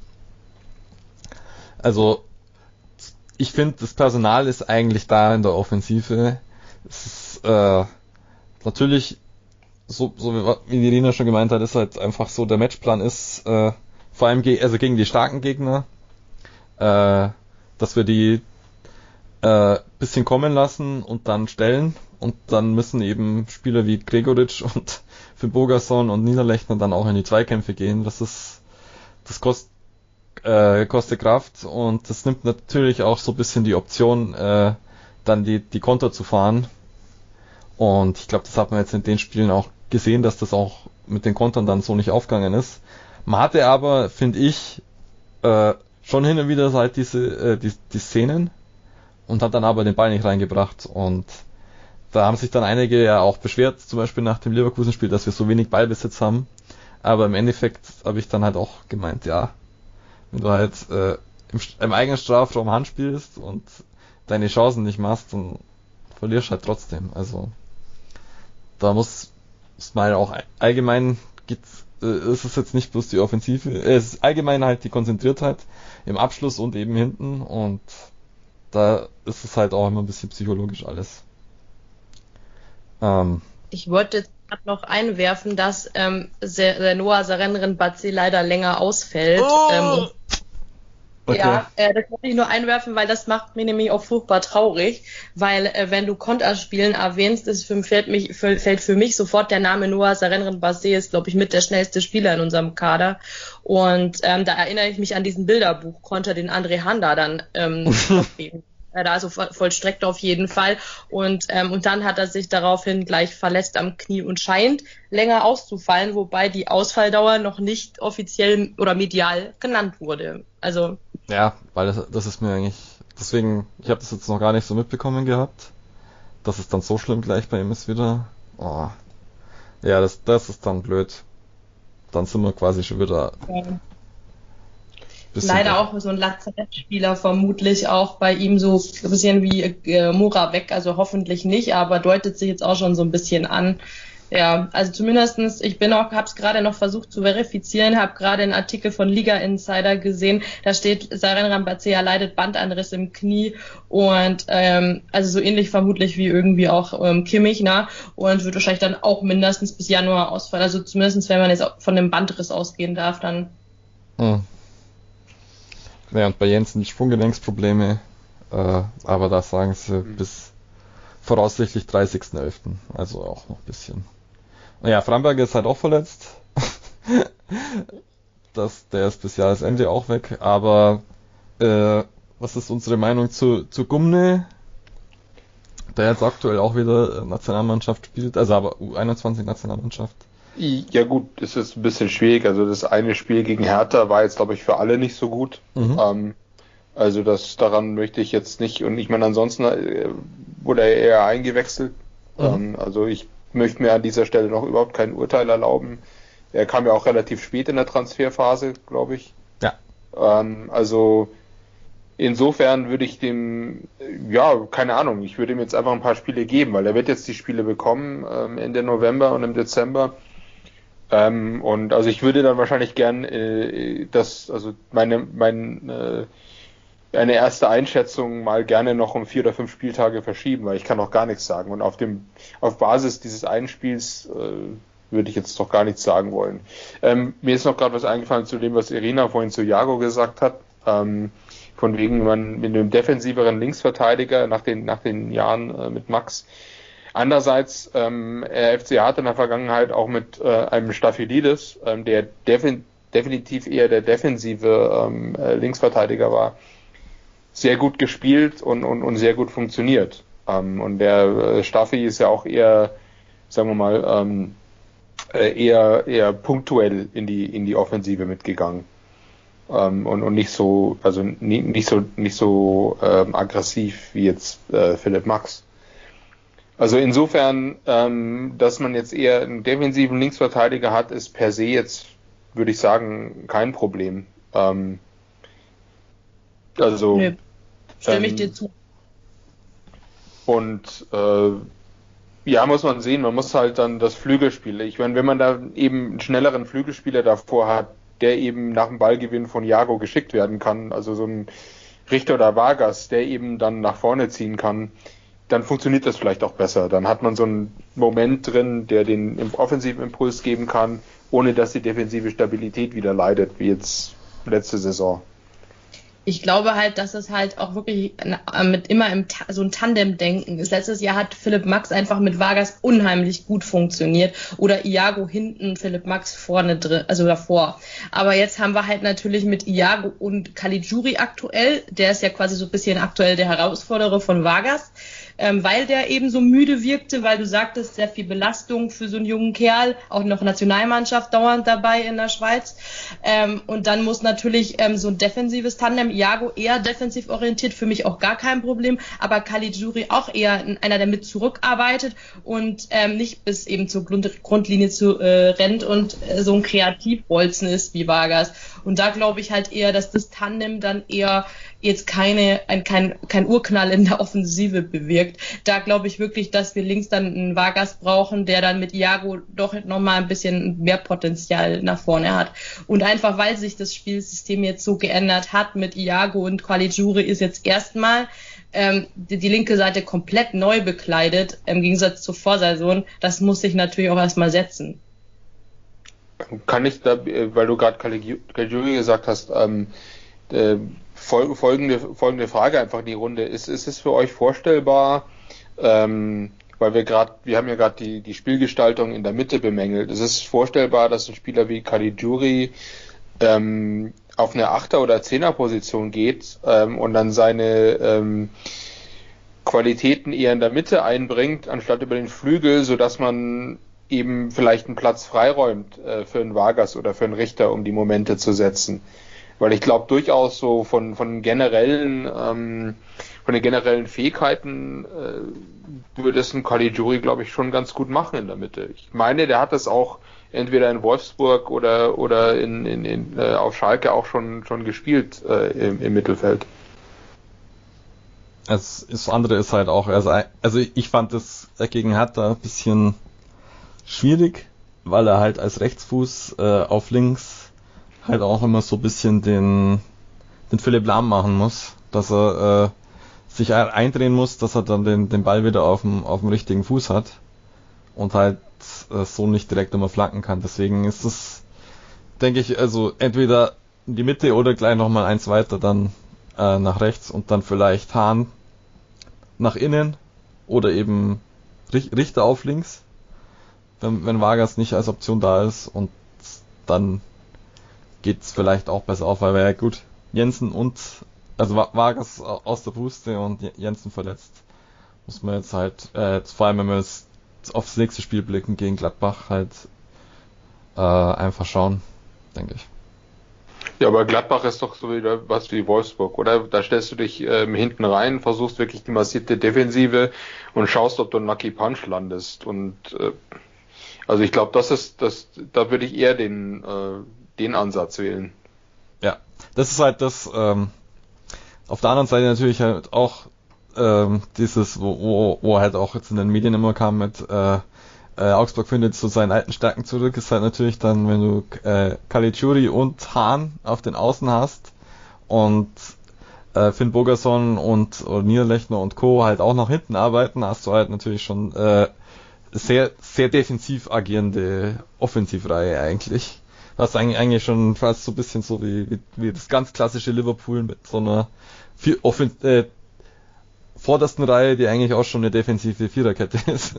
Also ich finde, das Personal ist eigentlich da in der Offensive. Es ist äh, natürlich so, so wie die Irina schon gemeint hat, ist halt einfach so, der Matchplan ist, äh, vor allem ge- also gegen die starken Gegner, äh, dass wir die äh, bisschen kommen lassen und dann stellen, und dann müssen eben Spieler wie Gregoritsch und Finn Bogerson und Niederlechner dann auch in die Zweikämpfe gehen. Das ist, das kost, äh, kostet Kraft, und das nimmt natürlich auch so ein bisschen die Option, äh, dann die, die Konter zu fahren. Und ich glaube, das hat man jetzt in den Spielen auch gesehen, dass das auch mit den Kontern dann so nicht aufgegangen ist. Man hatte aber, finde ich, äh, schon hin und wieder halt diese äh, die, die Szenen und hat dann aber den Ball nicht reingebracht, und da haben sich dann einige ja auch beschwert, zum Beispiel nach dem Leverkusen-Spiel, dass wir so wenig Ballbesitz haben, aber im Endeffekt habe ich dann halt auch gemeint, ja, wenn du halt äh, im, im eigenen Strafraum Hand spielst und deine Chancen nicht machst, dann verlierst du halt trotzdem, also da muss es mal auch allgemein geht, äh, ist es jetzt nicht bloß die Offensive, äh, es ist allgemein halt die Konzentriertheit im Abschluss und eben hinten, und da ist es halt auch immer ein bisschen psychologisch alles. Ähm, ich wollte jetzt gerade noch einwerfen, dass ähm, der Noah Sarendran Basse leider länger ausfällt. Oh! Ähm, Okay. Ja, äh, das wollte ich nur einwerfen, weil das macht mich nämlich auch furchtbar traurig, weil äh, wenn du Konterspielen erwähnst, ist für, fällt, mich, fällt für mich sofort der Name Noah Sarendran Basse, ist, glaube ich, mit der schnellste Spieler in unserem Kader, und ähm, da erinnere ich mich an diesen Bilderbuch-Konter, den André Handa dann ähm, äh, also vollstreckt auf jeden Fall. Und, ähm, und dann hat er sich daraufhin gleich verletzt am Knie und scheint länger auszufallen, wobei die Ausfalldauer noch nicht offiziell oder medial genannt wurde. Also ja, weil das, das ist mir eigentlich, deswegen, ich habe das jetzt noch gar nicht so mitbekommen gehabt, dass es dann so schlimm gleich bei ihm ist wieder. Oh. Ja, das, das ist dann blöd. Dann sind wir quasi schon wieder... Ja. Leider auch so ein Lazarettspieler vermutlich auch bei ihm so ein bisschen wie äh, Moravec, also hoffentlich nicht, aber deutet sich jetzt auch schon so ein bisschen an. Ja, also zumindestens, ich bin auch, hab's gerade noch versucht zu verifizieren, habe gerade einen Artikel von Liga Insider gesehen, da steht, Saren Rambatsea leidet Bandanriss im Knie und ähm, also so ähnlich vermutlich wie irgendwie auch ähm, Kimmich, na, und wird wahrscheinlich dann auch mindestens bis Januar ausfallen, also zumindestens, wenn man jetzt von einem Bandriss ausgehen darf, dann. Hm. Ja, und bei Jensen Sprunggelenksprobleme, äh, aber da sagen sie mhm. bis voraussichtlich dreißigsten elften Also auch noch ein bisschen. Naja, Framberger ist halt auch verletzt. das, der ist bis Jahresende auch weg. Aber äh, was ist unsere Meinung zu, zu Gumne? Der jetzt aktuell auch wieder Nationalmannschaft spielt, also aber U einundzwanzig Nationalmannschaft. Ja gut, es ist ein bisschen schwierig. Also das eine Spiel gegen Hertha war jetzt, glaube ich, für alle nicht so gut. Mhm. Ähm, also das daran möchte ich jetzt nicht. Und ich meine, ansonsten äh, wurde er eher eingewechselt. Mhm. Ähm, also ich möchte mir an dieser Stelle noch überhaupt kein Urteil erlauben. Er kam ja auch relativ spät in der Transferphase, glaube ich. Ja. Ähm, also insofern würde ich dem, ja, keine Ahnung, ich würde ihm jetzt einfach ein paar Spiele geben, weil er wird jetzt die Spiele bekommen ähm, Ende November und im Dezember. Ähm, und also ich würde dann wahrscheinlich gern äh, das, also meine, mein, äh, eine erste Einschätzung mal gerne noch um vier oder fünf Spieltage verschieben, weil ich kann noch gar nichts sagen. Und auf dem, auf Basis dieses einen Spiels äh, würde ich jetzt doch gar nichts sagen wollen. Ähm, mir ist noch gerade was eingefallen zu dem, was Irina vorhin zu Jago gesagt hat. Ähm, von wegen man mit einem defensiveren Linksverteidiger nach den, nach den Jahren äh, mit Max. Andererseits, ähm, der F C hat in der Vergangenheit auch mit äh, einem Staphylides, ähm, der defin- definitiv eher der defensive ähm, äh, Linksverteidiger war, sehr gut gespielt und, und, und sehr gut funktioniert. Ähm, und der äh, Staffi ist ja auch eher, sagen wir mal, ähm, äh, eher eher punktuell in die in die Offensive mitgegangen. Ähm, und, und nicht so, also nie, nicht so nicht so ähm, aggressiv wie jetzt äh, Philipp Max. Also insofern, ähm, dass man jetzt eher einen defensiven Linksverteidiger hat, ist per se jetzt, würde ich sagen, kein Problem. Ähm, also nee, stimme ähm, ich dir zu. Und äh, ja, muss man sehen, man muss halt dann das Flügelspiel. Ich meine, wenn man da eben einen schnelleren Flügelspieler davor hat, der eben nach dem Ballgewinn von Jago geschickt werden kann, also so ein Richter oder Vargas, der eben dann nach vorne ziehen kann, dann funktioniert das vielleicht auch besser. Dann hat man so einen Moment drin, der den offensiven Impuls geben kann, ohne dass die defensive Stabilität wieder leidet, wie jetzt letzte Saison. Ich glaube halt, dass es halt auch wirklich mit immer im Ta- so ein Tandem-Denken ist. Letztes Jahr hat Philipp Max einfach mit Vargas unheimlich gut funktioniert oder Iago hinten, Philipp Max vorne drin, also davor. Aber jetzt haben wir halt natürlich mit Iago und Caligiuri aktuell, der ist ja quasi so ein bisschen aktuell der Herausforderer von Vargas, ähm, weil der eben so müde wirkte, weil du sagtest, sehr viel Belastung für so einen jungen Kerl, auch noch Nationalmannschaft dauernd dabei in der Schweiz. Ähm, und dann muss natürlich ähm, so ein defensives Tandem, Iago eher defensiv orientiert, für mich auch gar kein Problem, aber Caligiuri auch eher einer, der mit zurückarbeitet und ähm, nicht bis eben zur Grund- Grundlinie zu, äh, rennt und äh, so ein Kreativbolzen ist wie Vargas. Und da glaube ich halt eher, dass das Tandem dann eher jetzt keine, ein, kein, kein Urknall in der Offensive bewirkt. Da glaube ich wirklich, dass wir links dann einen Vargas brauchen, der dann mit Iago doch nochmal ein bisschen mehr Potenzial nach vorne hat. Und einfach, weil sich das Spielsystem jetzt so geändert hat mit Iago und Caligiuri ist jetzt erstmal ähm, die, die linke Seite komplett neu bekleidet, im Gegensatz zur Vorsaison. Das muss sich natürlich auch erstmal setzen. Kann ich da, weil du gerade Caligiuri gesagt hast, ähm, äh, folgende, folgende Frage einfach in die Runde. Ist, ist es für euch vorstellbar, ähm, weil wir gerade, wir haben ja gerade die, die Spielgestaltung in der Mitte bemängelt, ist es vorstellbar, dass ein Spieler wie Caligiuri ähm, auf eine Achter- oder Zehner-Position geht ähm, und dann seine ähm, Qualitäten eher in der Mitte einbringt, anstatt über den Flügel, sodass man eben vielleicht einen Platz freiräumt äh, für einen Vargas oder für einen Richter, um die Momente zu setzen. Weil ich glaube durchaus so von von generellen ähm, von den generellen Fähigkeiten äh, würde es ein Caligiuri, glaube ich, schon ganz gut machen in der Mitte. Ich meine, der hat das auch entweder in Wolfsburg oder oder in, in, in äh, auf Schalke auch schon schon gespielt äh, im, im Mittelfeld. Es, das andere ist halt auch, also, also ich fand das gegen Hertha ein bisschen schwierig, weil er halt als Rechtsfuß äh, auf links halt auch immer so ein bisschen den den Philipp Lahm machen muss, dass er äh, sich eindrehen muss, dass er dann den den Ball wieder auf dem auf dem richtigen Fuß hat und halt äh, so nicht direkt immer flanken kann. Deswegen ist es, denke ich, also entweder in die Mitte oder gleich nochmal eins weiter dann äh, nach rechts und dann vielleicht Hahn nach innen oder eben Richter auf links, wenn, wenn Vargas nicht als Option da ist, und dann geht's vielleicht auch besser auf, weil wir ja gut Jensen und also Vargas aus der Puste und Jensen verletzt, muss man jetzt halt äh, vor allem wenn wir jetzt aufs nächste Spiel blicken gegen Gladbach halt äh, einfach schauen, denke ich. Ja, aber Gladbach ist doch so wieder was wie Wolfsburg, oder? Da stellst du dich ähm, hinten rein, versuchst wirklich die massierte Defensive und schaust, ob du einen Lucky Punch landest. Und äh, also ich glaube, das ist, das, da würde ich eher den, äh, den Ansatz wählen. Ja, das ist halt das. Ähm, auf der anderen Seite natürlich halt auch ähm, dieses, wo, wo, wo halt auch jetzt in den Medien immer kam mit äh, Äh, Augsburg findet zu seinen alten Stärken zurück, ist halt natürlich dann, wenn du äh, Caligiuri und Hahn auf den Außen hast und äh, Finn Bogason und, und Niederlechner und Co. halt auch nach hinten arbeiten, hast du halt natürlich schon äh, sehr sehr defensiv agierende Offensivreihe eigentlich. Was eigentlich eigentlich schon fast so ein bisschen so wie, wie, wie das ganz klassische Liverpool mit so einer vier, Offen- äh, vordersten Reihe, die eigentlich auch schon eine defensive Viererkette ist.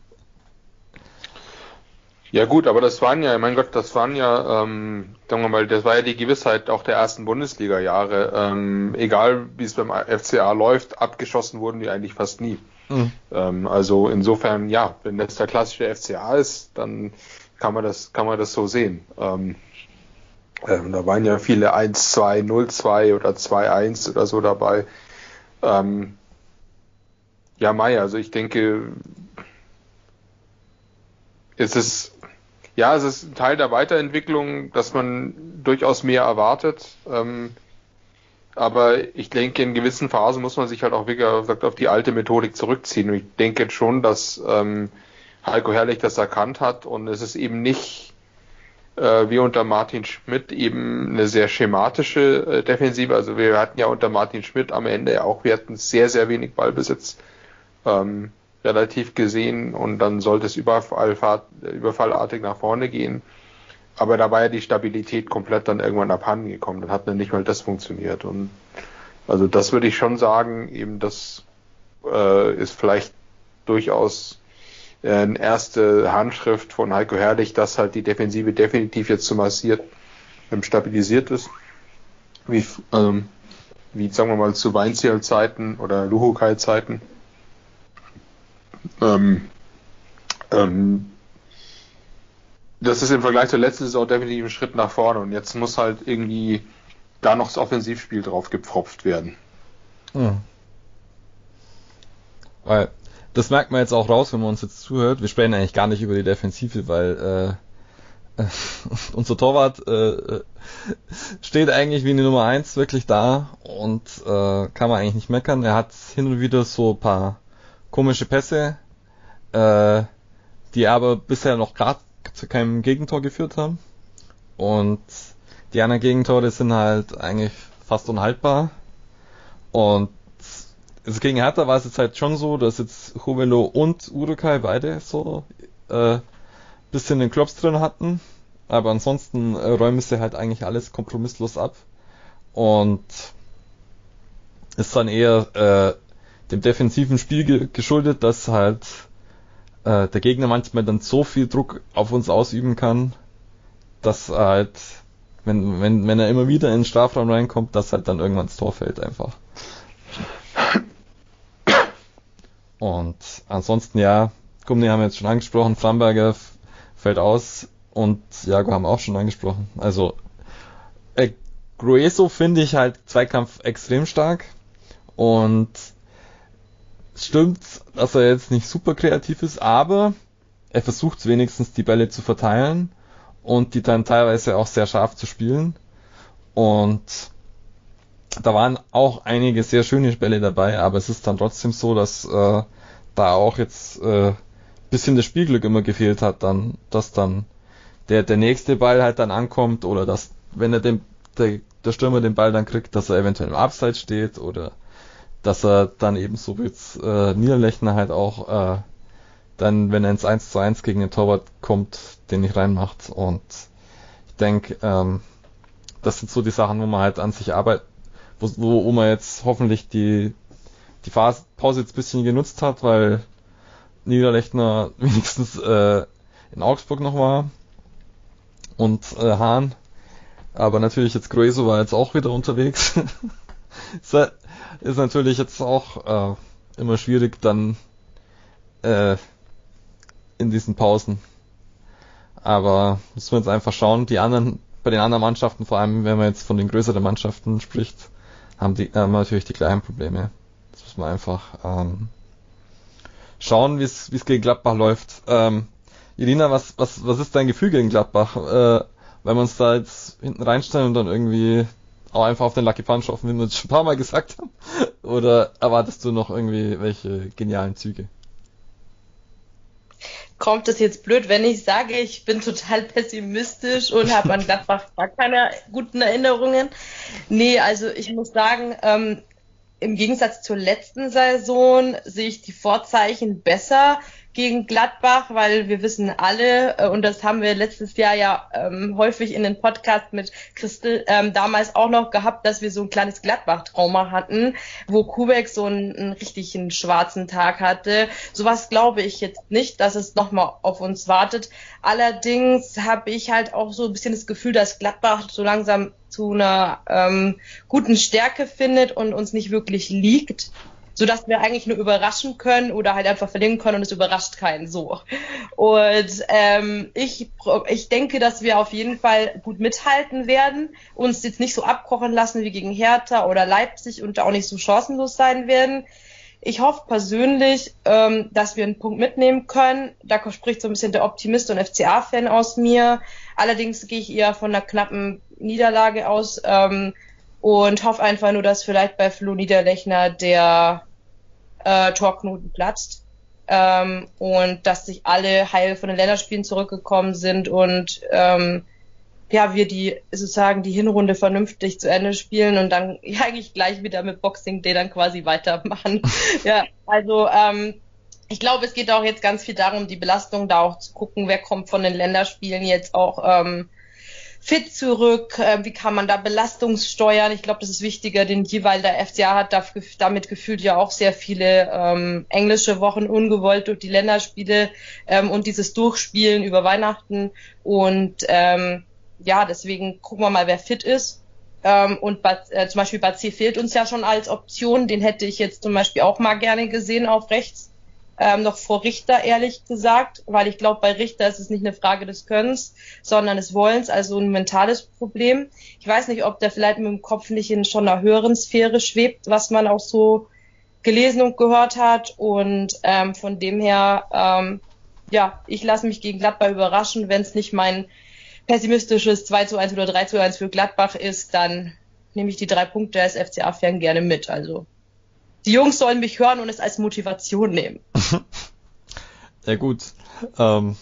Ja gut, aber das waren ja, mein Gott, das waren ja, ähm, sagen wir mal, das war ja die Gewissheit auch der ersten Bundesliga-Jahre. Ähm, egal wie es beim F C A läuft, abgeschossen wurden die eigentlich fast nie. Mhm. Ähm, also insofern, ja, wenn das der klassische F C A ist, dann kann man das, kann man das so sehen. Ähm, ähm, da waren ja viele eins zwei, null zwei oder zwei eins oder so dabei. Ähm, ja, Mai, also ich denke, es ist, ja, es ist ein Teil der Weiterentwicklung, dass man durchaus mehr erwartet. Ähm, aber ich denke, in gewissen Phasen muss man sich halt auch wirklich auf die alte Methodik zurückziehen. Und ich denke jetzt schon, dass ähm, Heiko Herrlich das erkannt hat. Und es ist eben nicht äh, wie unter Martin Schmidt eben eine sehr schematische äh, Defensive. Also wir hatten ja unter Martin Schmidt am Ende ja auch, wir hatten sehr, sehr wenig Ballbesitz. Ähm, relativ gesehen, und dann sollte es überfall, überfallartig nach vorne gehen. Aber da war ja die Stabilität komplett dann irgendwann abhanden gekommen. Dann hat dann nicht mal das funktioniert. Und also das würde ich schon sagen, eben das äh, ist vielleicht durchaus äh, eine erste Handschrift von Heiko Herrlich, dass halt die Defensive definitiv jetzt so massiert ähm, stabilisiert ist. Wie, ähm, wie sagen wir mal zu Weinziel-Zeiten oder Luhukai-Zeiten. Ähm, ähm, das ist im Vergleich zur letzten Saison definitiv ein Schritt nach vorne, und jetzt muss halt irgendwie da noch das Offensivspiel drauf gepfropft werden. Hm. Weil das merkt man jetzt auch raus, wenn man uns jetzt zuhört. Wir sprechen eigentlich gar nicht über die Defensive, weil äh, äh, unser Torwart äh, steht eigentlich wie eine Nummer eins wirklich da und äh, kann man eigentlich nicht meckern. Er hat hin und wieder so ein paar komische Pässe, äh, die aber bisher noch gerade zu keinem Gegentor geführt haben. Und die anderen Gegentore sind halt eigentlich fast unhaltbar. Und also gegen Hertha war es jetzt halt schon so, dass jetzt Juvelo und Urukai beide so äh, bisschen den Klops drin hatten. Aber ansonsten äh, räumen sie halt eigentlich alles kompromisslos ab. Und ist dann eher äh, dem defensiven Spiel ge- geschuldet, dass halt äh, der Gegner manchmal dann so viel Druck auf uns ausüben kann, dass halt, wenn, wenn, wenn er immer wieder in den Strafraum reinkommt, dass halt dann irgendwann das Tor fällt einfach. Und ansonsten, ja, Gumni haben wir jetzt schon angesprochen, Framberger f- fällt aus und Jago haben wir auch schon angesprochen. Also, äh, Grueso finde ich halt Zweikampf extrem stark und stimmt, dass er jetzt nicht super kreativ ist, aber er versucht wenigstens die Bälle zu verteilen und die dann teilweise auch sehr scharf zu spielen. Und da waren auch einige sehr schöne Bälle dabei, aber es ist dann trotzdem so, dass äh, da auch jetzt äh, bisschen das Spielglück immer gefehlt hat, dann, dass dann der der nächste Ball halt dann ankommt oder dass, wenn er den der, der Stürmer den Ball dann kriegt, dass er eventuell im Abseits steht oder dass er dann eben so wie jetzt äh, Niederlechner halt auch äh, dann, wenn er ins eins zu eins gegen den Torwart kommt, den nicht reinmacht. Und ich denke, ähm, das sind so die Sachen, wo man halt an sich arbeitet, wo, wo man jetzt hoffentlich die die Phase, Pause jetzt ein bisschen genutzt hat, weil Niederlechner wenigstens äh, in Augsburg noch war und äh, Hahn, aber natürlich jetzt Grueso war jetzt auch wieder unterwegs. ist, ist natürlich jetzt auch äh, immer schwierig dann äh, in diesen Pausen. Aber müssen wir jetzt einfach schauen, die anderen, bei den anderen Mannschaften, vor allem wenn man jetzt von den größeren Mannschaften spricht, haben die haben natürlich die gleichen Probleme. Das muss man einfach ähm, schauen, wie es wie es gegen Gladbach läuft. Ähm, Irina, was was was ist dein Gefühl gegen Gladbach? Äh, wenn wir uns da jetzt hinten reinstellen und dann irgendwie auch einfach auf den Lucky Punch hoffen, wie wir es schon ein paar Mal gesagt haben? Oder erwartest du noch irgendwie welche genialen Züge? Kommt es jetzt blöd, wenn ich sage, ich bin total pessimistisch und habe an Gladbach gar keine guten Erinnerungen? Nee, also ich muss sagen, ähm, im Gegensatz zur letzten Saison sehe ich die Vorzeichen besser gegen Gladbach, weil wir wissen alle, äh, und das haben wir letztes Jahr ja ähm, häufig in den Podcast mit Christel ähm, damals auch noch gehabt, dass wir so ein kleines Gladbach-Trauma hatten, wo Kubek so einen, einen richtigen schwarzen Tag hatte. Sowas glaube ich jetzt nicht, dass es nochmal auf uns wartet. Allerdings habe ich halt auch so ein bisschen das Gefühl, dass Gladbach so langsam zu einer ähm, guten Stärke findet und uns nicht wirklich liegt, sodass wir eigentlich nur überraschen können oder halt einfach verlieren können und es überrascht keinen so. Und ähm, ich, ich denke, dass wir auf jeden Fall gut mithalten werden, uns jetzt nicht so abkochen lassen wie gegen Hertha oder Leipzig und da auch nicht so chancenlos sein werden. Ich hoffe persönlich, ähm, dass wir einen Punkt mitnehmen können. Da spricht so ein bisschen der Optimist und F C A-Fan aus mir. Allerdings gehe ich eher von einer knappen Niederlage aus ähm, und hoffe einfach nur, dass vielleicht bei Flo Niederlechner der äh, Torknoten platzt ähm, und dass sich alle heil von den Länderspielen zurückgekommen sind und ähm, ja, wir die sozusagen die Hinrunde vernünftig zu Ende spielen und dann ja, eigentlich gleich wieder mit Boxing Day dann quasi weitermachen. Ja, also ähm, ich glaube, es geht auch jetzt ganz viel darum, die Belastung da auch zu gucken, wer kommt von den Länderspielen jetzt auch ähm, fit zurück, äh, wie kann man da Belastung steuern. Ich glaube, das ist wichtiger, denn jeweils der F C A hat damit gefühlt ja auch sehr viele ähm, englische Wochen ungewollt durch die Länderspiele ähm, und dieses Durchspielen über Weihnachten und ähm, ja, deswegen gucken wir mal, wer fit ist. Ähm, und bei, äh, zum Beispiel Batzi fehlt uns ja schon als Option. Den hätte ich jetzt zum Beispiel auch mal gerne gesehen auf rechts. Ähm, noch vor Richter, ehrlich gesagt. Weil ich glaube, bei Richter ist es nicht eine Frage des Könnens, sondern des Wollens, also ein mentales Problem. Ich weiß nicht, ob der vielleicht mit dem Kopf nicht in schon einer höheren Sphäre schwebt, was man auch so gelesen und gehört hat. Und ähm, von dem her, ähm, ja, ich lasse mich gegen Gladbach überraschen, wenn es nicht mein pessimistisches zwei zu eins oder drei zu eins für Gladbach ist, dann nehme ich die drei Punkte als F C A-Fan gerne mit. Also die Jungs sollen mich hören und es als Motivation nehmen. Ja gut, ähm,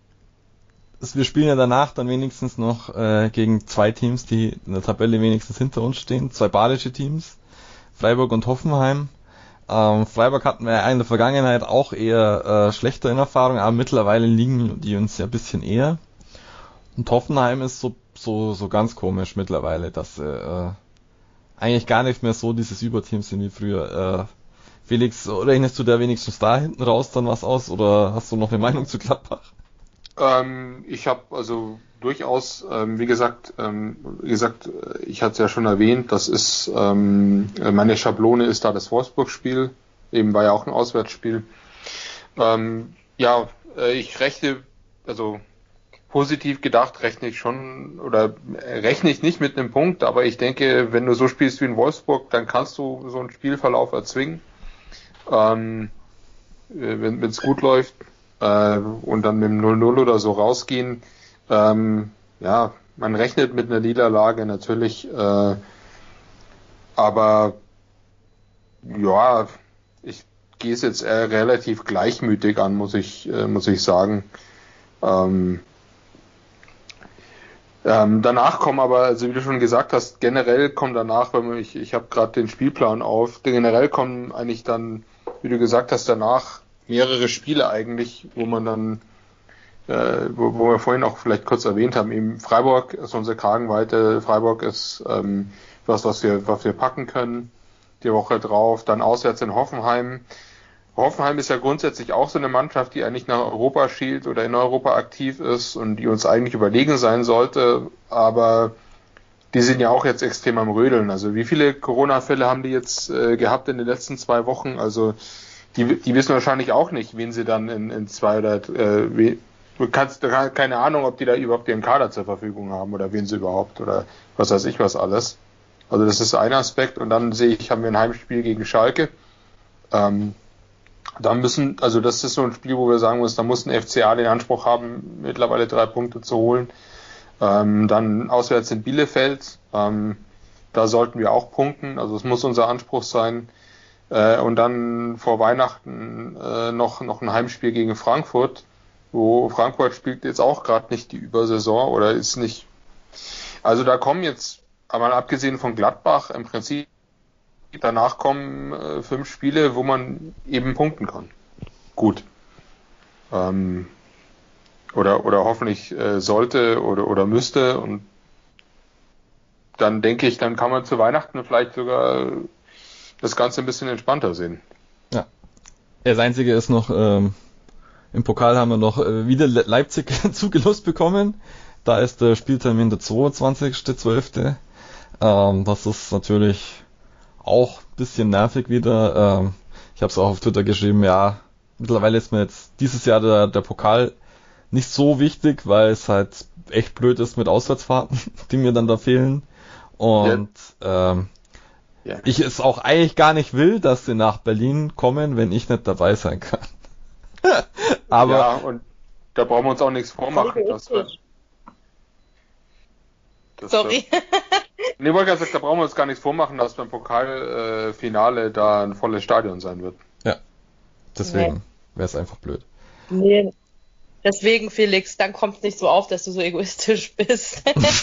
wir spielen ja danach dann wenigstens noch äh, gegen zwei Teams, die in der Tabelle wenigstens hinter uns stehen, zwei badische Teams, Freiburg und Hoffenheim. Ähm, Freiburg hatten wir ja in der Vergangenheit auch eher äh, schlechter in Erfahrung, aber mittlerweile liegen die uns ja ein bisschen eher. Und Hoffenheim ist so so so ganz komisch mittlerweile, dass sie äh, eigentlich gar nicht mehr so dieses Überteam sind wie früher. Äh, Felix, rechnest du da wenigstens da hinten raus dann was aus oder hast du noch eine Meinung zu Gladbach? Ähm, ich habe also durchaus, ähm, wie gesagt, ähm, wie gesagt, ich hatte es ja schon erwähnt, das ist ähm, meine Schablone ist da das Wolfsburg-Spiel. Eben war ja auch ein Auswärtsspiel. Ähm, ja, äh, ich rechne, also positiv gedacht rechne ich schon, oder rechne ich nicht mit einem Punkt, aber ich denke, wenn du so spielst wie in Wolfsburg, dann kannst du so einen Spielverlauf erzwingen, ähm, wenn es gut läuft, äh, und dann mit dem null null oder so rausgehen. Ähm, ja, man rechnet mit einer Niederlage natürlich, äh, aber ja, ich gehe es jetzt eher relativ gleichmütig an, muss ich, äh, muss ich sagen. Ähm, ähm, danach kommen aber, also wie du schon gesagt hast, generell kommen danach, wenn man, ich, ich habe gerade den Spielplan auf, generell kommen eigentlich dann, wie du gesagt hast, danach mehrere Spiele eigentlich, wo man dann, äh, wo, wo wir vorhin auch vielleicht kurz erwähnt haben, eben Freiburg ist unsere Kragenweite, Freiburg ist ähm, was, was wir, was wir packen können, die Woche drauf, dann auswärts in Hoffenheim. Hoffenheim ist ja grundsätzlich auch so eine Mannschaft, die eigentlich nach Europa schielt oder in Europa aktiv ist und die uns eigentlich überlegen sein sollte, aber die sind ja auch jetzt extrem am Rödeln. Also wie viele Corona-Fälle haben die jetzt äh, gehabt in den letzten zwei Wochen? Also die, die wissen wahrscheinlich auch nicht, wen sie dann in, in zwei oder äh, we, du kannst keine Ahnung, ob die da überhaupt ihren Kader zur Verfügung haben oder wen sie überhaupt oder was weiß ich was alles. Also das ist ein Aspekt und dann sehe ich, haben wir ein Heimspiel gegen Schalke. Ähm, Da müssen, also das ist so ein Spiel, wo wir sagen müssen, da muss ein F C A den Anspruch haben, mittlerweile drei Punkte zu holen. Ähm, dann auswärts in Bielefeld, ähm, da sollten wir auch punkten, also es muss unser Anspruch sein. Äh, und dann vor Weihnachten äh, noch noch ein Heimspiel gegen Frankfurt, wo Frankfurt spielt jetzt auch gerade nicht die Übersaison oder ist nicht. Also da kommen jetzt, aber abgesehen von Gladbach, im Prinzip danach kommen äh, fünf Spiele, wo man eben punkten kann. Gut. Ähm, oder oder hoffentlich äh, sollte oder oder müsste und dann denke ich, dann kann man zu Weihnachten vielleicht sogar das Ganze ein bisschen entspannter sehen. Ja. Das Einzige ist noch, ähm, im Pokal haben wir noch äh, wieder Le- Leipzig zugelost bekommen. Da ist der Spieltermin der zweiundzwanzigster zwölfter Ähm, das ist natürlich auch ein bisschen nervig wieder. Ähm, ich habe es auch auf Twitter geschrieben, ja, mittlerweile ist mir jetzt dieses Jahr der, der Pokal nicht so wichtig, weil es halt echt blöd ist mit Auswärtsfahrten, die mir dann da fehlen. Und ja. Ähm, ja. ich es auch eigentlich gar nicht will, dass sie nach Berlin kommen, wenn ich nicht dabei sein kann. Aber ja, und da brauchen wir uns auch nichts vormachen. Dass wir, dass Sorry. Wir, nee, wollte ich sagen, da brauchen wir uns gar nichts vormachen, dass beim Pokalfinale äh, da ein volles Stadion sein wird. Ja, deswegen nee. wäre es einfach blöd. Nee, deswegen, Felix, dann kommt es nicht so auf, dass du so egoistisch bist.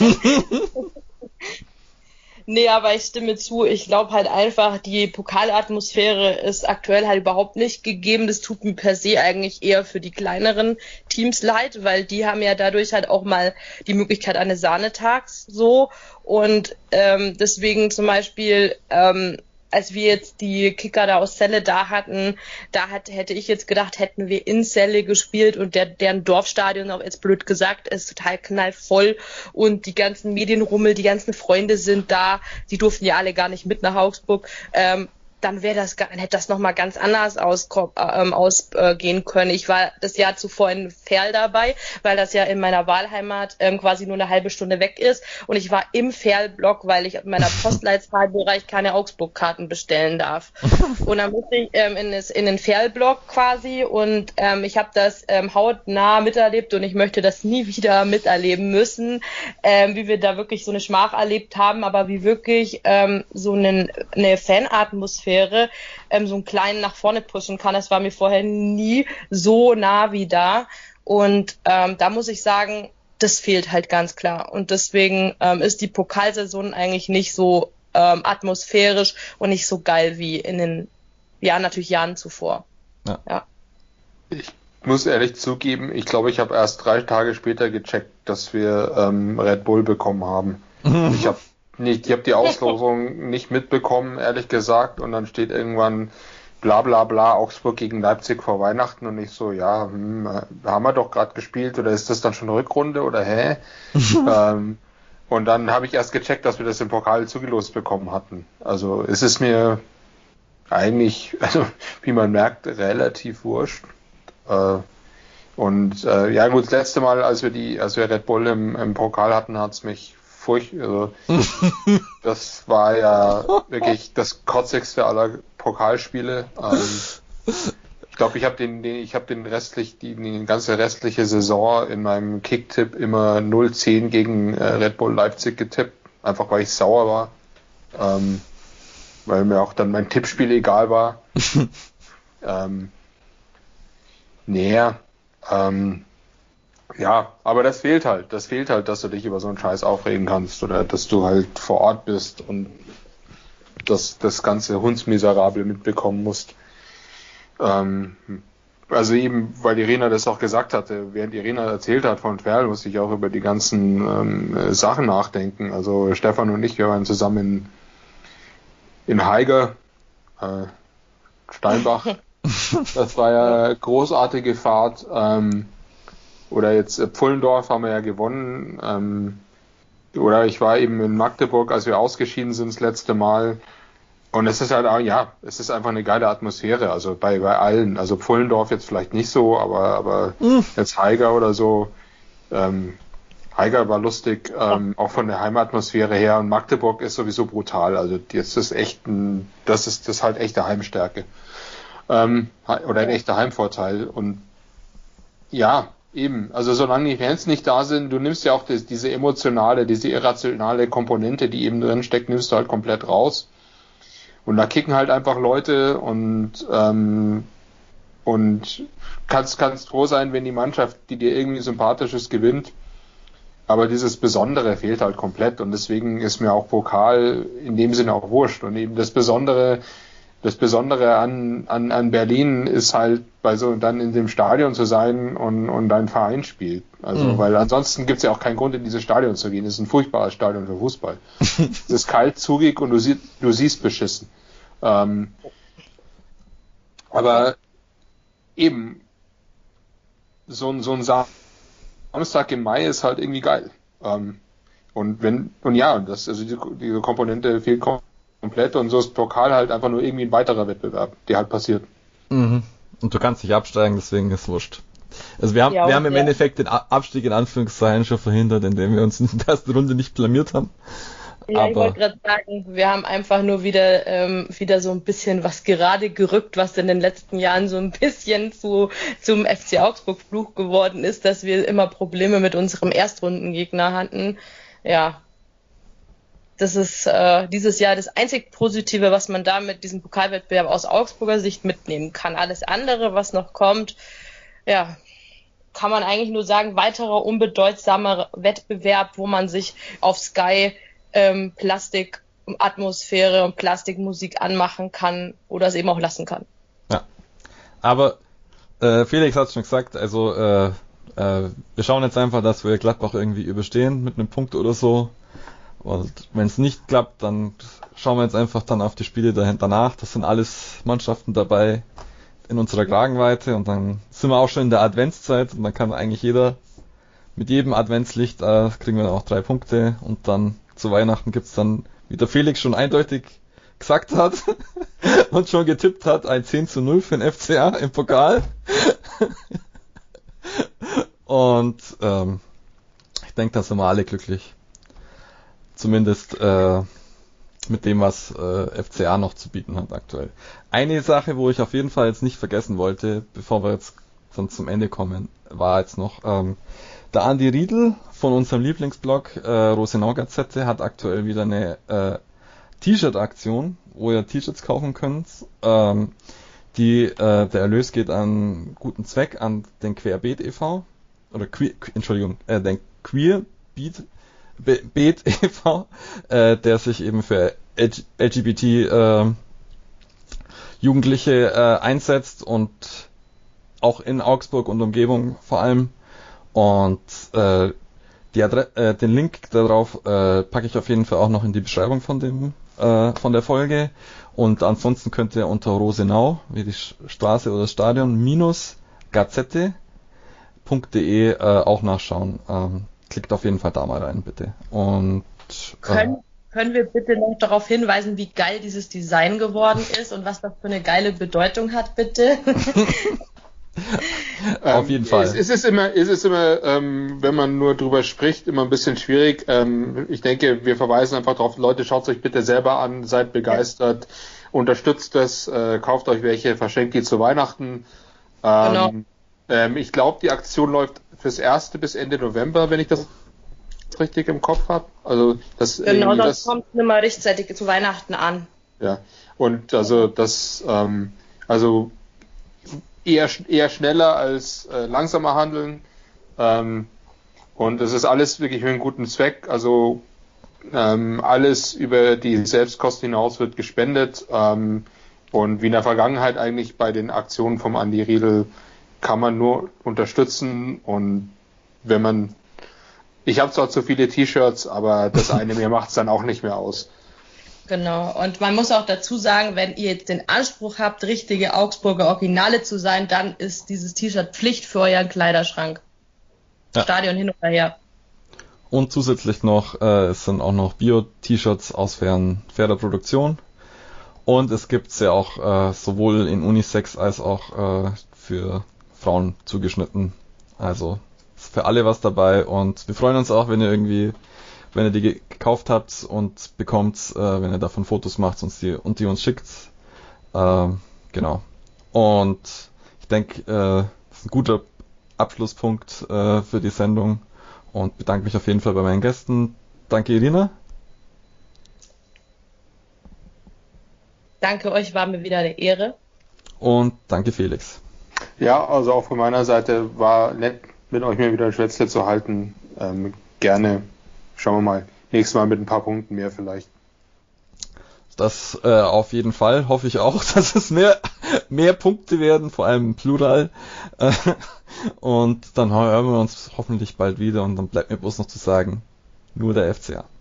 Nee, aber ich stimme zu. Ich glaube halt einfach, die Pokalatmosphäre ist aktuell halt überhaupt nicht gegeben. Das tut mir per se eigentlich eher für die kleineren Teams leid, weil die haben ja dadurch halt auch mal die Möglichkeit eines Sahnetags so. Und ähm, deswegen zum Beispiel, ähm, als wir jetzt die Kicker da aus Celle da hatten, da hat, hätte ich jetzt gedacht, hätten wir in Celle gespielt und der, deren Dorfstadion, auch jetzt blöd gesagt, ist total knallvoll und die ganzen Medienrummel, die ganzen Freunde sind da, die durften ja alle gar nicht mit nach Augsburg, ähm, dann wäre das, hätte das nochmal ganz anders aus, ähm, ausgehen können. Ich war das Jahr zuvor in Ferl dabei, weil das ja in meiner Wahlheimat ähm, quasi nur eine halbe Stunde weg ist. Und ich war im Ferl-Block, weil ich in meiner Postleitzahlbereich keine Augsburg-Karten bestellen darf. Und dann musste ich ähm, in, das, in den Ferl-Block quasi und ähm, ich habe das ähm, hautnah miterlebt und ich möchte das nie wieder miterleben müssen, ähm, wie wir da wirklich so eine Schmach erlebt haben, aber wie wirklich ähm, so eine, eine Fanatmosphäre Ähm, so einen kleinen nach vorne pushen kann. Das war mir vorher nie so nah wie da. Und ähm, da muss ich sagen, das fehlt halt ganz klar. Und deswegen ähm, ist die Pokalsaison eigentlich nicht so ähm, atmosphärisch und nicht so geil wie in den Jahren, natürlich Jahren zuvor. Ja. Ja. Ich muss ehrlich zugeben, ich glaube, ich habe erst drei Tage später gecheckt, dass wir ähm, Red Bull bekommen haben. Ich habe nicht, ich habe die Auslosung nicht mitbekommen, ehrlich gesagt, und dann steht irgendwann bla bla bla Augsburg gegen Leipzig vor Weihnachten und ich so, ja, hm, haben wir doch gerade gespielt oder ist das dann schon Rückrunde oder hä? ähm, und dann habe ich erst gecheckt, dass wir das im Pokal zugelost bekommen hatten. Also es ist mir eigentlich, also wie man merkt, relativ wurscht. Äh, und äh, ja gut, das letzte Mal, als wir die, als wir Red Bull im, im Pokal hatten, hat es mich furcht, also das war ja wirklich das kotzigste aller Pokalspiele. Ähm, ich glaube, ich habe den, den, ich habe den restlich, die, die ganze restliche Saison in meinem Kicktipp immer null zehn gegen äh, Red Bull Leipzig getippt, einfach weil ich sauer war. Ähm, weil mir auch dann mein Tippspiel egal war. ähm, näher. Ähm, ja, aber das fehlt halt. Das fehlt halt, dass du dich über so einen Scheiß aufregen kannst oder dass du halt vor Ort bist und das, das ganze Hundsmiserable mitbekommen musst. Ähm, also eben, weil Irina das auch gesagt hatte, während Irina erzählt hat von Ferl, musste ich auch über die ganzen ähm, Sachen nachdenken. Also Stefan und ich, wir waren zusammen in, in Haiger, äh, Steinbach. Das war ja eine großartige Fahrt. Ähm, oder jetzt äh, Pfullendorf haben wir ja gewonnen. Ähm, oder ich war eben in Magdeburg, als wir ausgeschieden sind das letzte Mal. Und es ist halt auch, ja, es ist einfach eine geile Atmosphäre, also bei, bei allen. Also Pfullendorf jetzt vielleicht nicht so, aber, aber mm. jetzt Haiger oder so. Ähm, Haiger war lustig, ähm, auch von der Heimatmosphäre her. Und Magdeburg ist sowieso brutal. Also jetzt ist echt ein, das ist, das ist halt echte Heimstärke. Ähm, oder ein echter Heimvorteil. Und ja, eben. Also solange die Fans nicht da sind, du nimmst ja auch das, diese emotionale, diese irrationale Komponente, die eben drin steckt, nimmst du halt komplett raus. Und da kicken halt einfach Leute und ähm, und kannst kannst froh sein, wenn die Mannschaft, die dir irgendwie sympathisch ist, gewinnt. Aber dieses Besondere fehlt halt komplett und deswegen ist mir auch Pokal in dem Sinne auch wurscht. Und eben das Besondere, das Besondere an an an Berlin ist halt bei so dann in dem Stadion zu sein und und dein Verein spielt. Also mhm. weil ansonsten gibt's ja auch keinen Grund in dieses Stadion zu gehen. Es ist ein furchtbares Stadion für Fußball. Es ist kalt, zugig und du siehst du siehst beschissen. Ähm, aber eben so ein so ein Samstag im Mai ist halt irgendwie geil. Ähm, und wenn und ja, das also diese, diese Komponente fehlt komplett und so ist Pokal halt einfach nur irgendwie ein weiterer Wettbewerb, der halt passiert. Mhm. Und du kannst nicht absteigen, deswegen ist wurscht. Also wir haben, ja, wir haben im ja. Endeffekt den Abstieg in Anführungszeichen schon verhindert, indem wir uns in der ersten Runde nicht blamiert haben. Ja, aber ich wollte gerade sagen, wir haben einfach nur wieder ähm, wieder so ein bisschen was gerade gerückt, was in den letzten Jahren so ein bisschen zu zum F C Augsburg Fluch geworden ist, dass wir immer Probleme mit unserem Erstrundengegner hatten. Ja, das ist äh, dieses Jahr das einzig Positive, was man da mit diesem Pokalwettbewerb aus Augsburger Sicht mitnehmen kann. Alles andere, was noch kommt, ja, kann man eigentlich nur sagen, weiterer unbedeutsamer Wettbewerb, wo man sich auf Sky ähm, Plastikatmosphäre und Plastikmusik anmachen kann oder es eben auch lassen kann. Ja, aber äh, Felix hat es schon gesagt, also äh, äh, wir schauen jetzt einfach, dass wir Gladbach irgendwie überstehen mit einem Punkt oder so. Und wenn es nicht klappt, dann schauen wir jetzt einfach dann auf die Spiele danach. Das sind alles Mannschaften dabei in unserer Kragenweite und dann sind wir auch schon in der Adventszeit und dann kann eigentlich jeder mit jedem Adventslicht äh, kriegen wir dann auch drei Punkte und dann zu Weihnachten gibt's dann, wie der Felix schon eindeutig gesagt hat und schon getippt hat, ein zehn zu null für den F C A im Pokal. Und ähm, ich denke, da sind wir alle glücklich. Zumindest äh, mit dem, was äh, F C A noch zu bieten hat aktuell. Eine Sache, wo ich auf jeden Fall jetzt nicht vergessen wollte, bevor wir jetzt dann zum Ende kommen, war jetzt noch ähm, der Andi Riedl von unserem Lieblingsblog äh, Rosenau Gazette hat aktuell wieder eine äh, T-Shirt-Aktion, wo ihr T-Shirts kaufen könnt. Ähm, die äh, der Erlös geht an guten Zweck an den Querbeet e V oder Queer, Entschuldigung, äh, den Queerbeet Beet e V, äh, der sich eben für L G B T äh, Jugendliche äh, einsetzt und auch in Augsburg und Umgebung vor allem. Und äh, die Adre- äh, den Link darauf äh, packe ich auf jeden Fall auch noch in die Beschreibung von dem äh, von der Folge. Und ansonsten könnt ihr unter Rosenau, wie die Straße oder das Stadion, minus gazette punkt de äh, auch nachschauen. Ähm, klickt auf jeden Fall da mal rein, bitte. Und Könnt, können wir bitte noch darauf hinweisen, wie geil dieses Design geworden ist und was das für eine geile Bedeutung hat, bitte? Auf jeden ähm, Fall. Es, es ist immer, es ist immer ähm, wenn man nur drüber spricht, immer ein bisschen schwierig. Ähm, ich denke, wir verweisen einfach darauf, Leute, schaut es euch bitte selber an, seid begeistert, ja. Unterstützt es, äh, kauft euch welche, verschenkt die zu Weihnachten. Ähm, genau. ähm, ich glaube, die Aktion läuft fürs erste bis Ende November, wenn ich das richtig im Kopf habe. Also das genau, das kommt immer rechtzeitig zu Weihnachten an. Ja, und also das, ähm, also eher eher schneller als äh, langsamer handeln. Ähm, und es ist alles wirklich für einen guten Zweck. Also ähm, alles über die Selbstkosten hinaus wird gespendet. Ähm, und wie in der Vergangenheit eigentlich bei den Aktionen vom Andi Riedl kann man nur unterstützen. Und wenn man, ich habe zwar zu viele T-Shirts, aber das eine mir macht es dann auch nicht mehr aus. Genau, und man muss auch dazu sagen, wenn ihr jetzt den Anspruch habt, richtige Augsburger Originale zu sein, dann ist dieses T-Shirt Pflicht für euren Kleiderschrank. Ja. Stadion hin oder her. Und zusätzlich noch, äh, es sind auch noch Bio-T-Shirts aus fairen, fairer Produktion. Und es gibt's ja auch äh, sowohl in Unisex als auch äh, für Frauen zugeschnitten. Also ist für alle was dabei und wir freuen uns auch, wenn ihr irgendwie wenn ihr die gekauft habt und bekommt, äh, wenn ihr davon Fotos macht und die, und die uns schickt. Äh, genau. Und ich denke, äh, das ist ein guter Abschlusspunkt äh, für die Sendung und bedanke mich auf jeden Fall bei meinen Gästen. Danke, Irina. Danke euch, war mir wieder eine Ehre. Und danke, Felix. Ja, also auch von meiner Seite war nett, mit euch mal wieder ein Schwätzle zu halten. Ähm, gerne. Schauen wir mal. Nächstes Mal mit ein paar Punkten mehr vielleicht. Das äh, auf jeden Fall. Hoffe ich auch, dass es mehr mehr Punkte werden, vor allem im Plural. Äh, und dann hören wir uns hoffentlich bald wieder und dann bleibt mir bloß noch zu sagen, nur der F C A.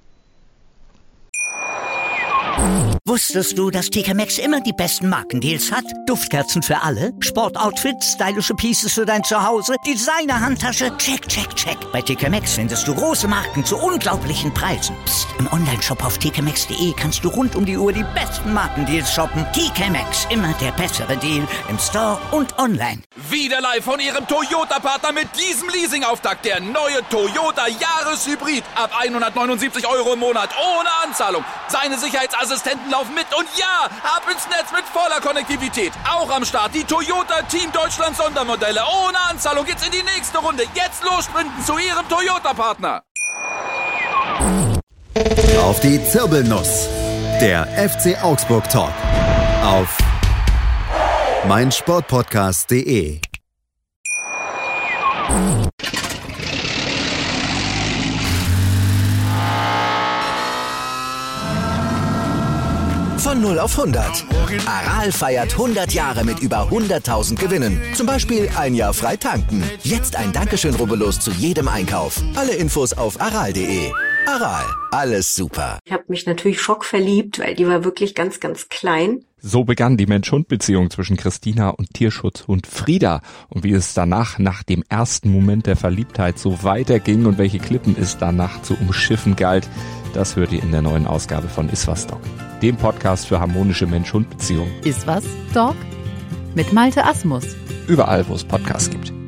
Wusstest du, dass T K Maxx immer die besten Markendeals hat? Duftkerzen für alle, Sportoutfits, stylische Pieces für dein Zuhause, Designer-Handtasche, check, check, check. Bei T K Maxx findest du große Marken zu unglaublichen Preisen. Psst. Im Onlineshop auf t k maxx punkt d e kannst du rund um die Uhr die besten Markendeals shoppen. T K Maxx, immer der bessere Deal im Store und online. Wieder live von ihrem Toyota-Partner mit diesem Leasing-Auftakt. Der neue Toyota Jahreshybrid. Ab hundertneunundsiebzig Euro im Monat ohne Anzahlung. Seine Sicherheitsassistenten laufen mit und ja, ab ins Netz mit voller Konnektivität. Auch am Start die Toyota Team Deutschland Sondermodelle. Ohne Anzahlung geht's in die nächste Runde. Jetzt los sprinten zu ihrem Toyota-Partner. Auf die Zirbelnuss. Der F C Augsburg Talk. Auf meinsportpodcast punkt de. Von null auf hundert. Aral feiert hundert Jahre mit über hunderttausend Gewinnen. Zum Beispiel ein Jahr frei tanken. Jetzt ein Dankeschön, rubbellos zu jedem Einkauf. Alle Infos auf aral punkt de. Aral, alles super. Ich habe mich natürlich schockverliebt, weil die war wirklich ganz, ganz klein. So begann die Mensch-Hund-Beziehung zwischen Christina und Tierschutzhund Frieda. Und wie es danach, nach dem ersten Moment der Verliebtheit, so weiterging und welche Klippen es danach zu umschiffen galt, das hört ihr in der neuen Ausgabe von Iswas Dog, dem Podcast für harmonische Mensch-Hund-Beziehungen. Iswas Dog? Mit Malte Asmus. Überall, wo es Podcasts gibt.